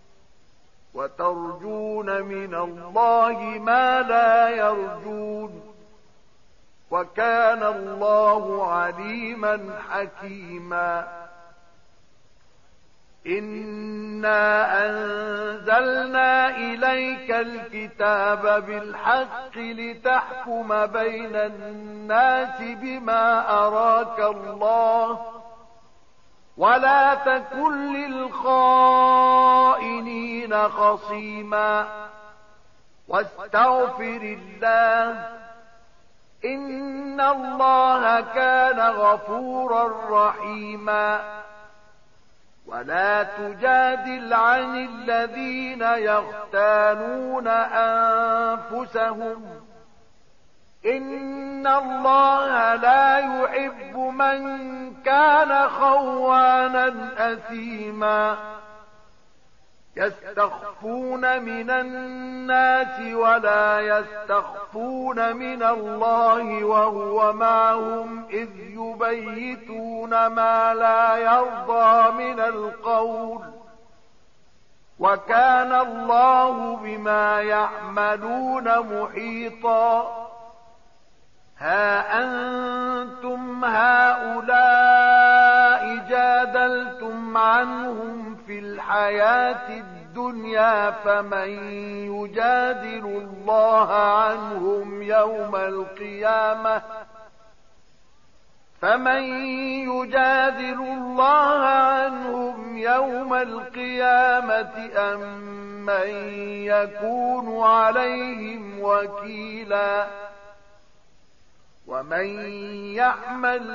وترجون من الله ما لا يرجون وكان الله عليما حكيما إنا أنزلنا إليك الكتاب بالحق لتحكم بين الناس بما أراك الله ولا تكن للخائنين خصيما واستغفر الله إن الله كان غفورا رحيما ولا تجادل عن الذين يختانون أنفسهم إن الله لا يحب من كان خوانا أثيما يستخفون من الناس ولا يستخفون من الله وهو معهم إذ يبيتون ما لا يرضى من القول وكان الله بما يعملون محيطا ها أنتم هؤلاء جادلتم عنهم في الحياة الدنيا فمن يجادل الله عنهم يوم القيامة أم من يكون عليهم وكيلا ومن يعمل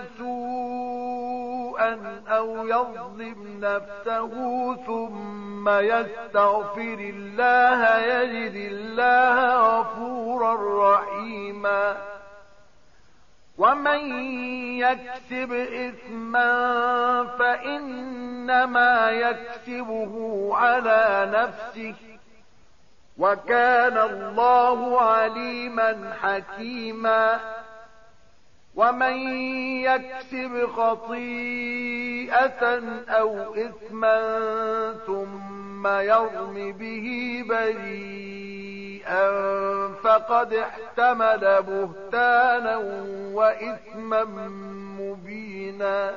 سوءا أو يظلم نفسه ثم يستغفر الله يجد الله غفورا رحيما ومن يكسب إثما فإنما يكسبه على نفسه وكان الله عليما حكيما ومن يكسب خطيئة أو إثما ثم يرم به بريئا فقد احتمل بهتانا وإثما مبينا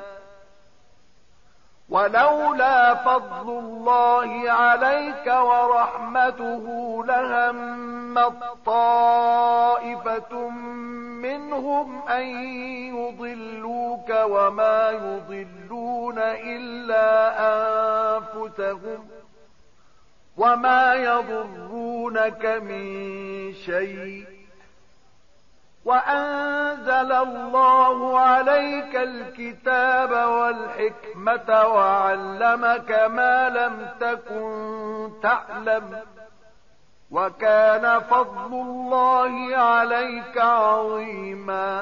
ولولا فضل الله عليك ورحمته لهمت طائفة منهم أن يضلوك وما يضلون إلا أنفسهم وما يضرونك من شيء وأنزل الله عليك الكتاب والحكمة وعلمك ما لم تكن تعلم وكان فضل الله عليك عظيما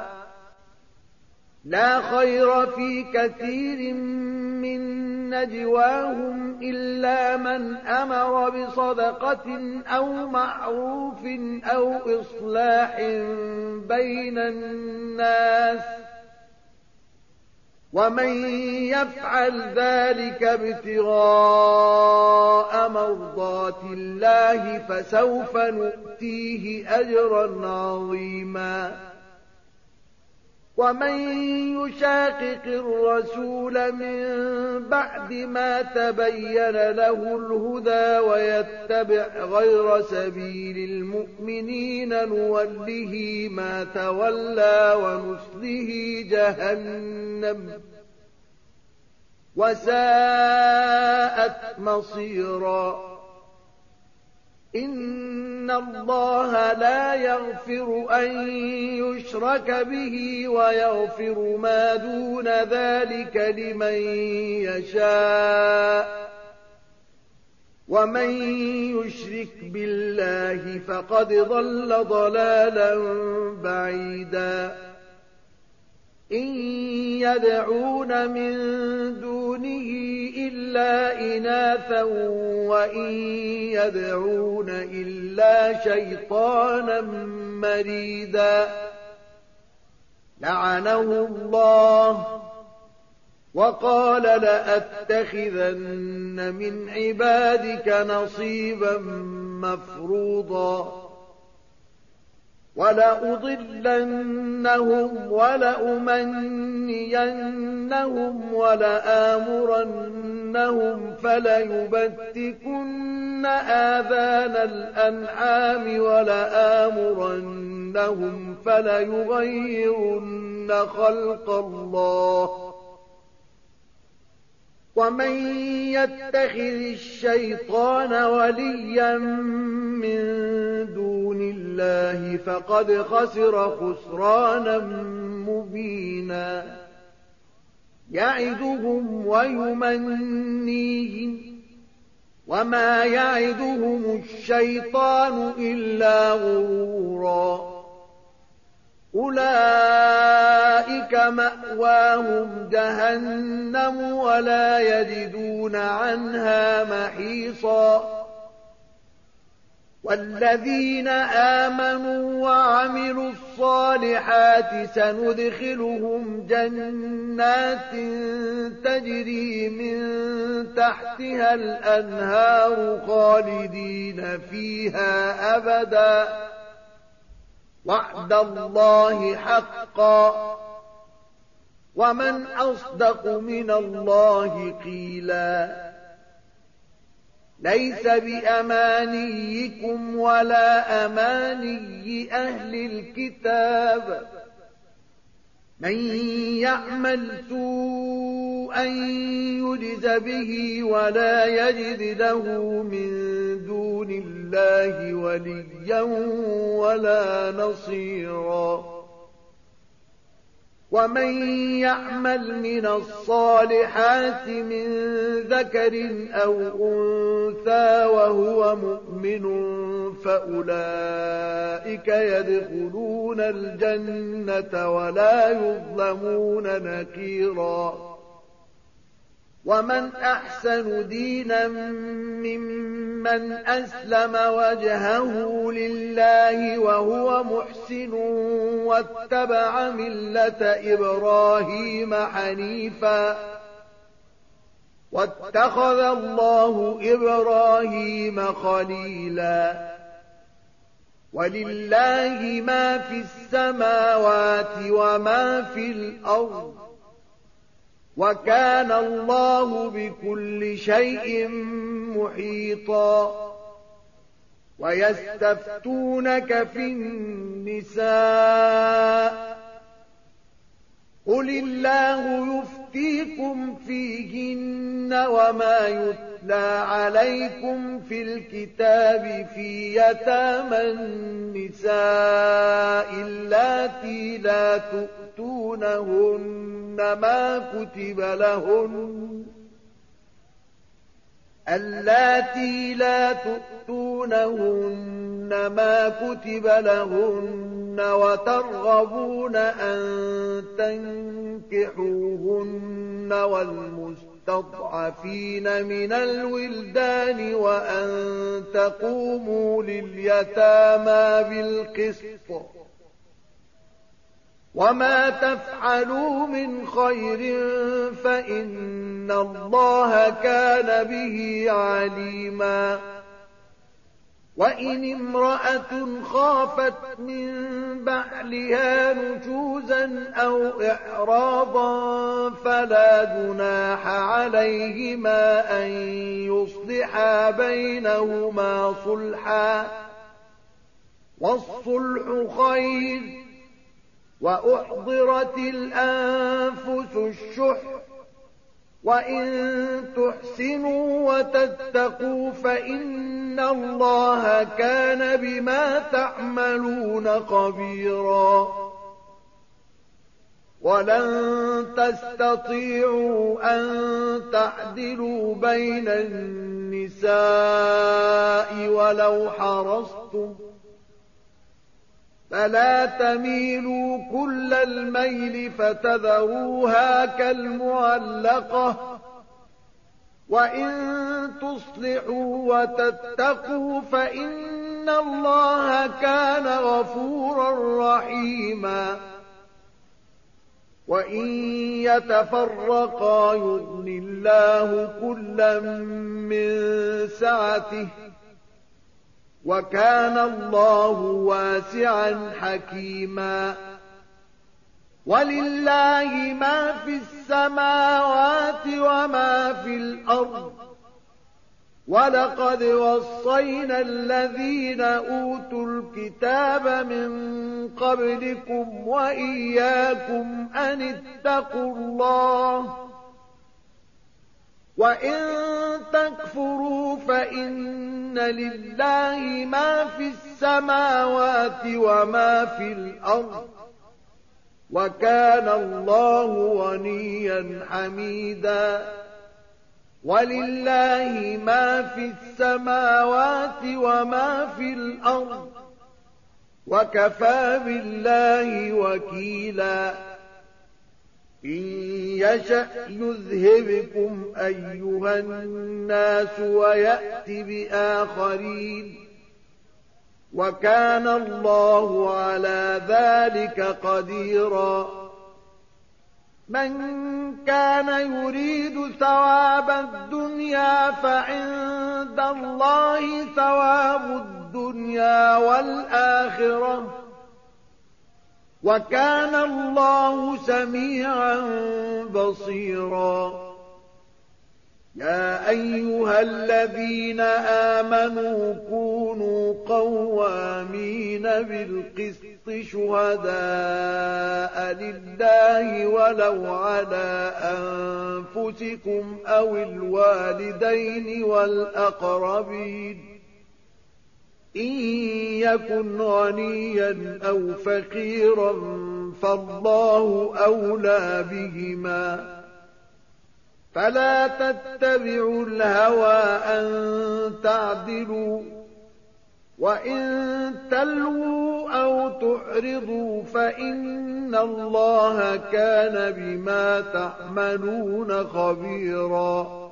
لا خير في كثير من نجواهم إلا من أمر بصدقة أو معروف أو إصلاح بين الناس ومن يفعل ذلك ابتغاء مرضات الله فسوف نؤتيه أجرا عظيما ومن يشاقق الرسول من بعد ما تبين له الهدى ويتبع غير سبيل المؤمنين نوله ما تولى ونصله جهنم وساءت مصيرا إن الله لا يغفر أن يشرك به ويغفر ما دون ذلك لمن يشاء ومن يشرك بالله فقد ضل ضلالا بعيدا إن يدعون من دونه إلا إناثا وإن يدعون إلا شيطانا مريدا لعنه الله وقال لأتخذن من عبادك نصيبا مفروضا ولأضلنهم ولأمنينهم ولآمرنهم فليبتكن آذان الأنعام ولآمرنهم فليغيرن خلق الله ومن يتخذ الشيطان وليا من دون الله فقد خسر خسرانا مبينا يعدهم ويمنيهم وما يعدهم الشيطان إلا غرورا أولئك مأواهم جهنم ولا يجدون عنها محيصا والذين آمنوا وعملوا الصالحات سندخلهم جنات تجري من تحتها الأنهار خالدين فيها أبدا وعد الله حقا ومن أصدق من الله قيلا ليس بأمانيكم ولا أماني أهل الكتاب من يعمل سوءا يجز به ولا يجد له من دون الله وليا ولا نصيرا ومن يعمل من الصالحات من ذكر أو أنثى وهو مؤمن فأولئك يدخلون الجنة ولا يظلمون نكيرا ومن أحسن دينا ممن أسلم وجهه لله وهو محسن واتبع ملة إبراهيم حنيفا واتخذ الله إبراهيم خليلا ولله ما في السماوات وما في الأرض وكان الله بكل شيء محيطا ويستفتونك في النساء قل الله يفتيكم فيهن وما يتلى عليكم في الكتاب في يتامى النساء اللاتي لا تؤتونهن ما كتب لهن وترغبون أن تنكحوهن والمستضعفين من الولدان وأن تقوموا لليتامى بالقسط وما تفعلوا من خير فإن الله كان به عليما وإن امرأة خافت من بعلها نشوزا أو إعراضا فلا جناح عليهما أن يصلحا بينهما صلحا والصلح خير وأحضرت الأنفس الشح وإن تحسنوا وتتقوا فإن الله كان بما تعملون خبيرا ولن تستطيعوا أن تعدلوا بين النساء ولو حرصتم فلا تميلوا كل الميل فتذروها كالمعلقة وإن تصلحوا وتتقوا فإن الله كان غفورا رحيما وإن يتفرقا يغن الله كلا من سعته وكان الله واسعا حكيما ولله ما في السماوات وما في الأرض ولقد وصينا الذين أوتوا الكتاب من قبلكم وإياكم أن اتقوا الله وإن تكفروا فإن لله ما في السماوات وما في الأرض وكان الله غنيا حميدا ولله ما في السماوات وما في الأرض وكفى بالله وكيلا إن يشأ يذهبكم أيها الناس ويأت بآخرين وكان الله على ذلك قديرا من كان يريد ثواب الدنيا فعند الله ثواب الدنيا والآخرة وكان الله سميعا بصيرا يا أيها الذين آمنوا كونوا قوامين بالقسط شهداء لله ولو على أنفسكم أو الوالدين والأقربين إن يكن غنيا أو فقيرا فالله أولى بهما فلا تتبعوا الهوى أن تعدلوا وإن تلووا أو تعرضوا فإن الله كان بما تعملون خبيرا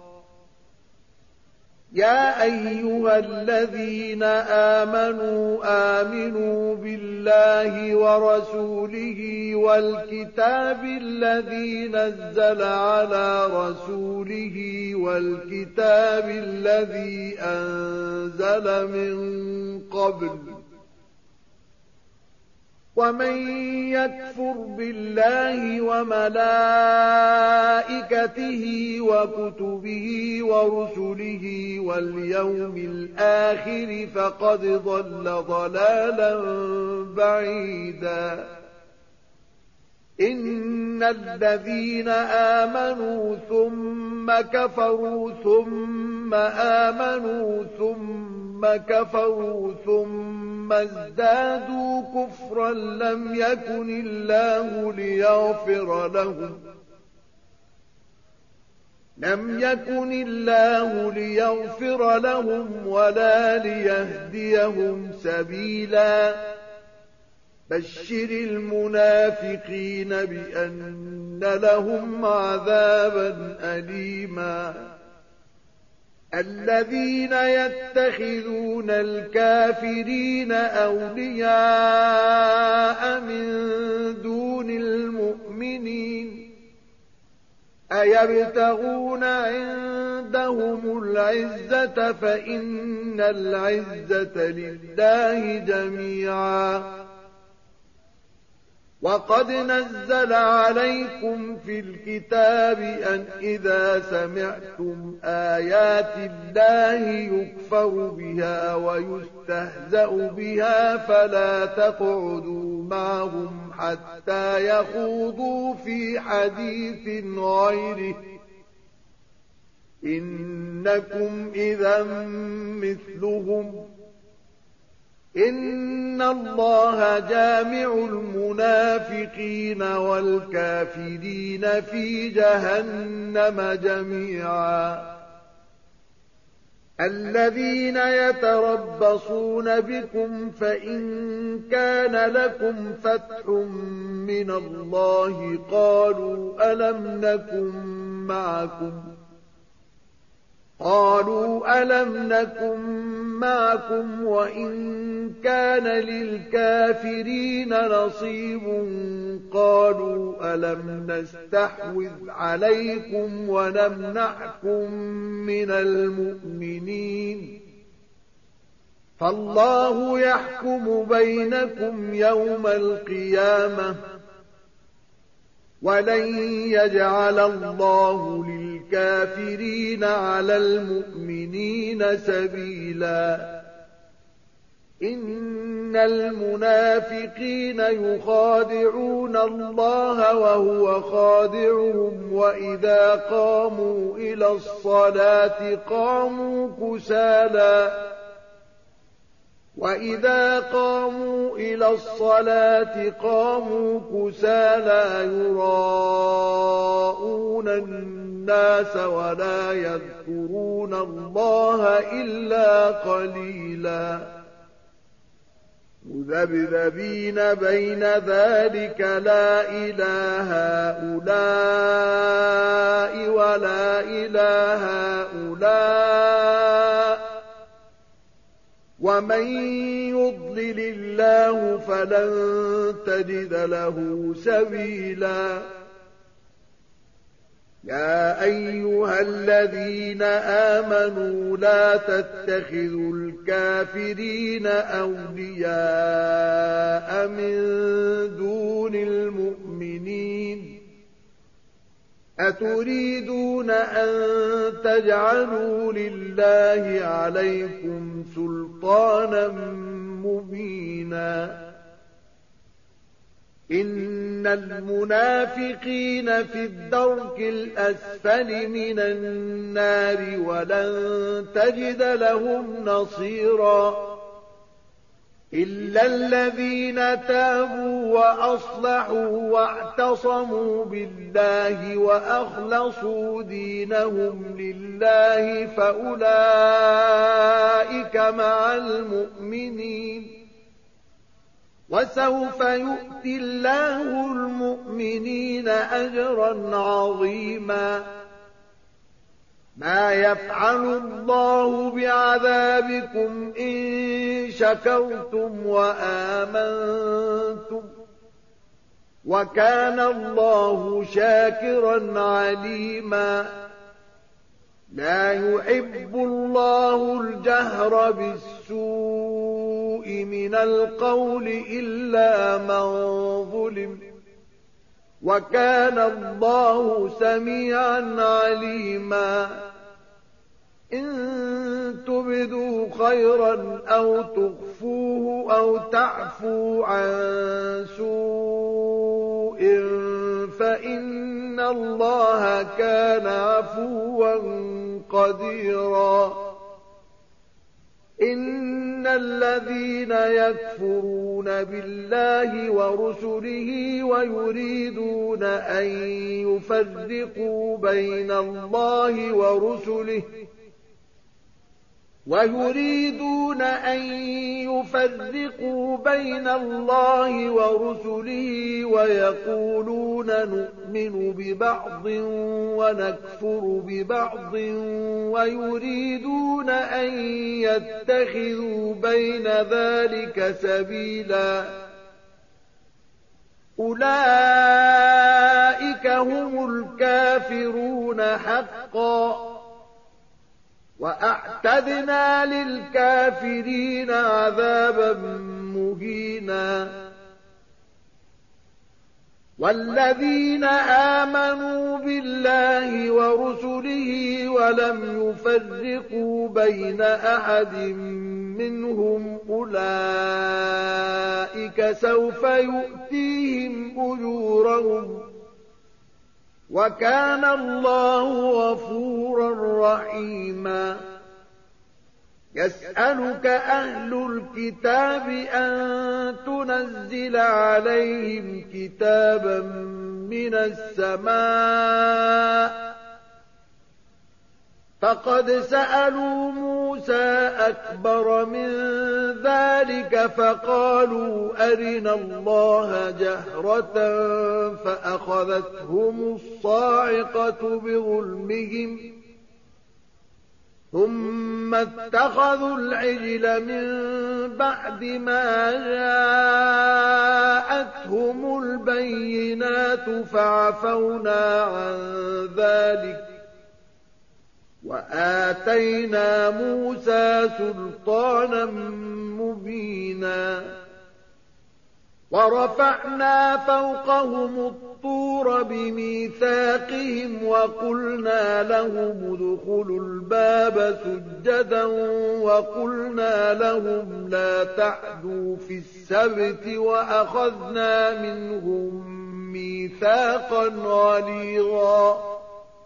يا أيها الذين آمنوا بالله ورسوله والكتاب الذي نزل على رسوله والكتاب الذي أنزل من قبل ومن يكفر بالله وملائكته وكتبه ورسله واليوم الآخر فقد ضل ضلالا بعيدا إن الذين آمنوا ثم كفروا ثم آمنوا ثم كفروا ثم ازدادوا كفرا لم يكن الله ليغفر لهم ولا ليهديهم سبيلا بشر المنافقين بأن لهم عذابا أليما الذين يتخذون الكافرين أولياء من دون المؤمنين أيبتغون عندهم العزة فإن العزة لله جميعا وقد نزل عليكم في الكتاب أن إذا سمعتم آيات الله يكفر بها ويستهزأ بها فلا تقعدوا معهم حتى يخوضوا في حديث غيره إنكم إذا مثلهم إن الله جامع المنافقين والكافرين في جهنم جميعا الذين يتربصون بكم فإن كان لكم فتح من الله قالوا ألم نكن معكم وإن كان للكافرين نصيب قالوا ألم نستحوذ عليكم ونمنعكم من المؤمنين فالله يحكم بينكم يوم القيامة ولن يجعل الله للكافرين على المؤمنين سبيلا إن المنافقين يخادعون الله وهو خادعهم وإذا قاموا إلى الصلاة قاموا كسالى يراءون الناس ولا يذكرون الله إلا قليلا مذبذبين بين ذلك لا إله هؤلاء ولا إله هؤلاء ومن يضلل الله فلن تجد له سبيلا يا أيها الذين آمنوا لا تتخذوا الكافرين أولياء من دون المؤمنين أتريدون أن تجعلوا لله عليكم سلطانا مبينا إن المنافقين في الدرك الأسفل من النار ولن تجد لهم نصيرا إلا الذين تابوا وأصلحوا واعتصموا بالله وأخلصوا دينهم لله فأولئك مع المؤمنين وسوف يؤتي الله المؤمنين أجرا عظيما ما يفعل الله بعذابكم إن شكرتم وآمنتم وكان الله شاكرا عليما لا يحب الله الجهر بالسوء من القول إلا من ظلم وكان الله سميعا عليما إن تبدوا خيرا أو تخفوه أو تعفوا عن سوء فإن الله كان عفوا قديرا إن الذين يكفرون بالله ورسله ويريدون أن يفرقوا بين الله ورسله ويقولون نؤمن ببعض ونكفر ببعض ويريدون أن يتخذوا بين ذلك سبيلا أولئك هم الكافرون حقا وأعتدنا للكافرين عذابا مهينا والذين آمنوا بالله ورسله ولم يفرقوا بين أحد منهم أولئك سوف يؤتيهم أجورهم وكان الله غفورا رحيما يسألك أهل الكتاب أن تنزل عليهم كتابا من السماء فقد سألوا موسى أكبر من ذلك فقالوا أرنا الله جهرة فأخذتهم الصاعقة بظلمهم ثم اتخذوا العجل من بعد ما جاءتهم البينات فعفونا عن ذلك وآتينا موسى سلطانا مبينا ورفعنا فوقهم الطور بميثاقهم وقلنا لهم ادخلوا الباب سجدا وقلنا لهم لا تعدوا في السبت وأخذنا منهم ميثاقا غليظا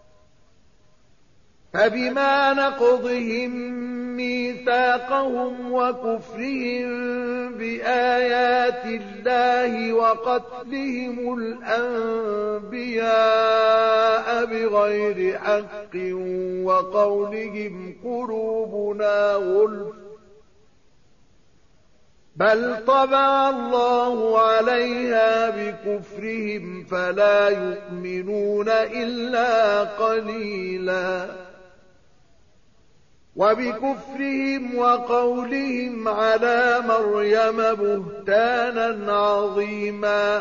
فبما نقضهم ميثاقهم وكفرهم بآيات الله وقتلهم الأنبياء بغير حق وقولهم قلوبنا غلف بل طبع الله عليها بكفرهم فلا يؤمنون إلا قليلا وبكفرهم وقولهم على مريم بهتانا عظيما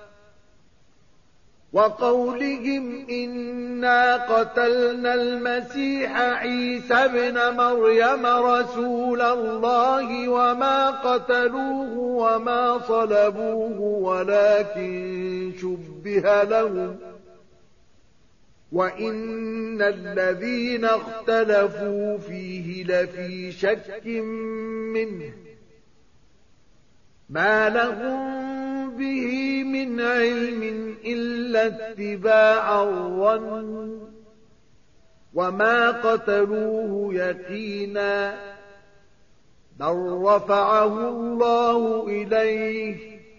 وقولهم إنا قتلنا المسيح عيسى ابن مريم رسول الله وما قتلوه وما صلبوه ولكن شبه لهم وإن الذين اختلفوا فيه لفي شك منه ما لهم به من علم إلا اتباع الظن وما قتلوه يقينا بل رفعه الله إليه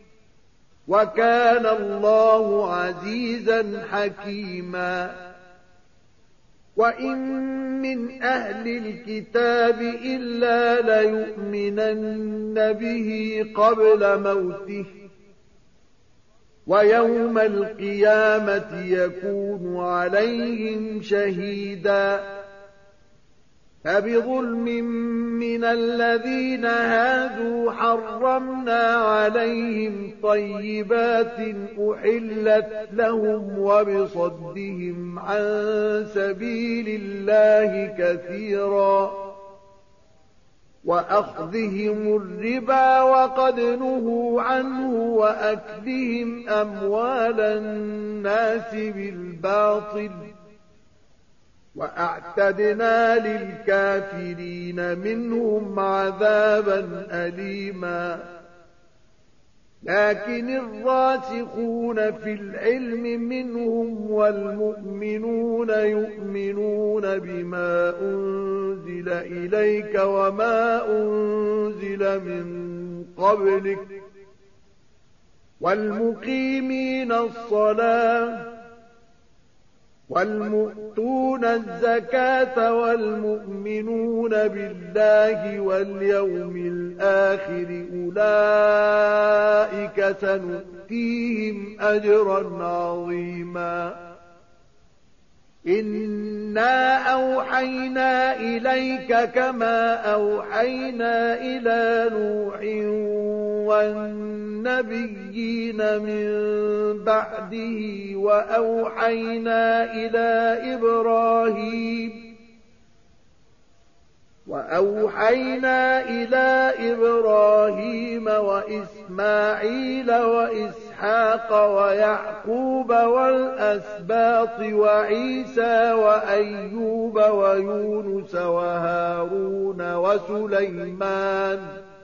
وكان الله عزيزا حكيما وإن من أهل الكتاب إلا ليؤمنن به قبل موته ويوم القيامة يكون عليهم شهيدا فبظلم من الذين هادوا حرمنا عليهم طيبات أحلت لهم وبصدهم عن سبيل الله كثيرا وأخذهم الربا وقد نهوا عنه وأكلهم أموال الناس بالباطل وأعتدنا للكافرين منهم عذابا أليما لكن الراسخون في العلم منهم والمؤمنون يؤمنون بما أنزل إليك وما أنزل من قبلك والمقيمين الصلاة والمؤتون الزكاة والمؤمنون بالله واليوم الآخر أولئك سنؤتيهم أجرا عظيما إنا أوحينا إليك كما أوحينا إلى نوح والنبيين من بعده وأوحينا إلى إبراهيم وإسماعيل وإسحاق ويعقوب والأسباط وعيسى وأيوب ويونس وهارون وسليمان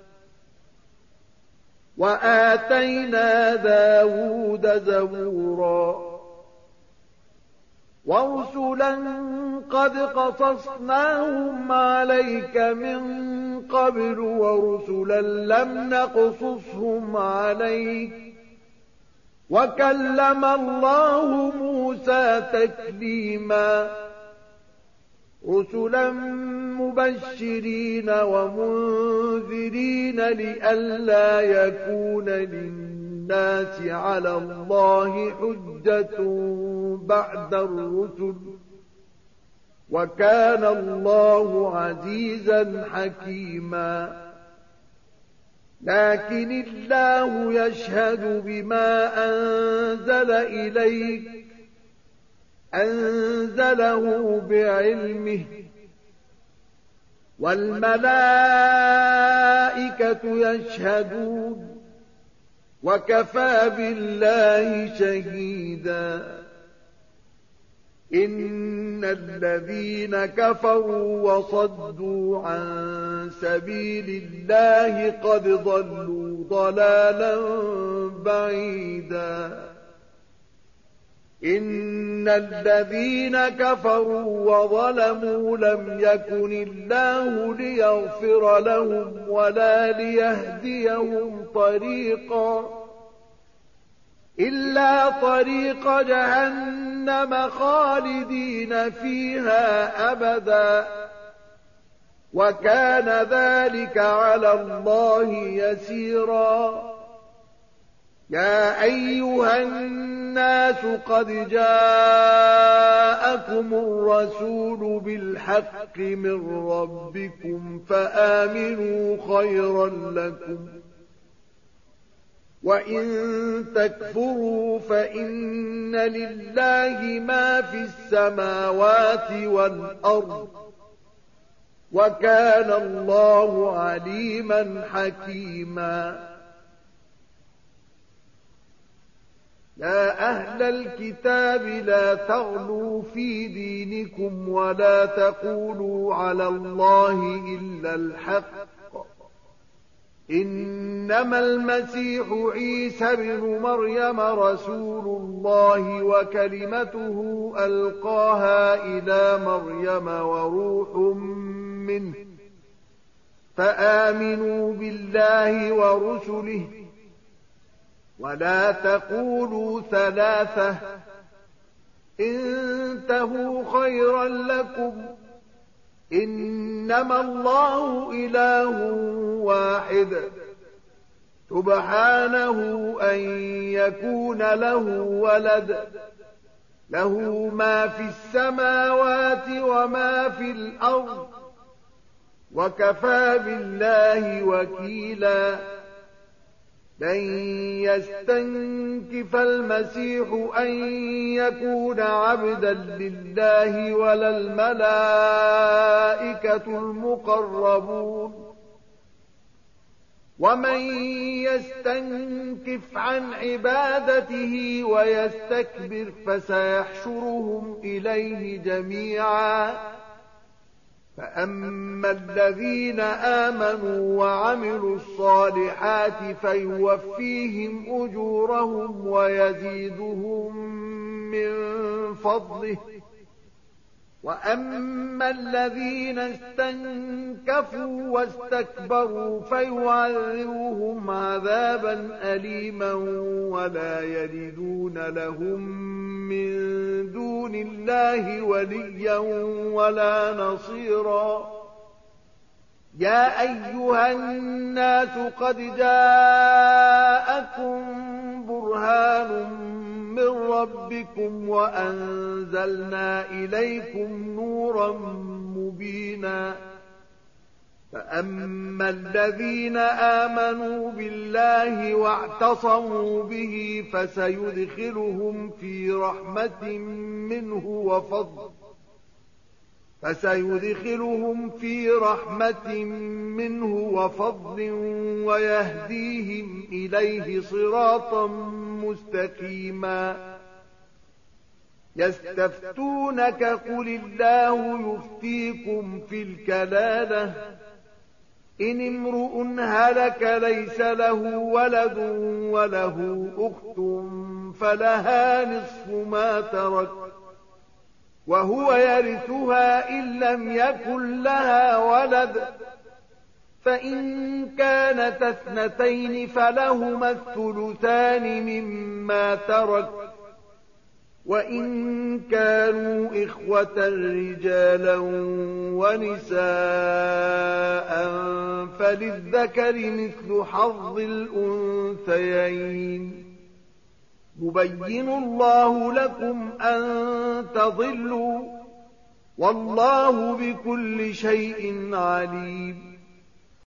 وآتينا داود زبورا ورسلا قد قصصناهم عليك من قبل ورسلا لم نقصصهم عليك وكلم الله موسى تكليما رسلا مبشرين ومنذرين لئلا يكون للناس على الله حجة بعد الرسل وكان الله عزيزا حكيما لكن الله يشهد بما أنزل إليك أنزله بعلمه والملائكة يشهدون وكفى بالله شهيدا إن الذين كفروا وصدوا عن سبيل الله قد ضلوا ضلالا بعيدا إن الذين كفروا وظلموا لم يكن الله ليغفر لهم ولا ليهديهم طريقا إلا طريق جهنم خالدين فيها أبدا وكان ذلك على الله يسيرا يا أيها الناس قد جاءكم الرسول بالحق من ربكم فآمنوا خيرا لكم وإن تكفروا فإن لله ما في السماوات والأرض وكان الله عليما حكيما يا أهل الكتاب لا تغلوا في دينكم ولا تقولوا على الله إلا الحق إنما المسيح عيسى بن مريم رسول الله وكلمته ألقاها إلى مريم وروح منه فآمنوا بالله ورسله ولا تقولوا ثلاثة انتهوا خيرا لكم إنما الله إله واحد سبحانه أن يكون له ولد له ما في السماوات وما في الأرض وكفى بالله وكيلا لن يستنكف المسيح أن يكون عبدا لله ولا الملائكة المقربون ومن يستنكف عن عبادته ويستكبر فسيحشرهم إليه جميعا فأما الذين آمنوا وعملوا الصالحات فيوفيهم أجورهم ويزيدهم من فضله وأما الذين استنكفوا واستكبروا فيعذبهم عذابا أليما ولا يجدون لهم من دون الله وليا ولا نصيرا يا أيها الناس قد جاءكم برهان من ربكم وأنزلنا إليكم نورا مبينا فأما الذين آمنوا بالله واعتصموا به فسيدخلهم في رحمة منه وفضل ويهديهم إليه صراطا مستقيما يستفتونك قل الله يفتيكم في الكلالة إن امرؤ هلك ليس له ولد وله أخت فلها نصف ما ترك وهو يرثها إن لم يكن لها ولد فإن كانت اثنتين فلهما الثلثان مما ترك وإن كانوا إخوة رجالا ونساء فللذكر مثل حظ الأنثيين يبين الله لكم أن تضلوا والله بكل شيء عليم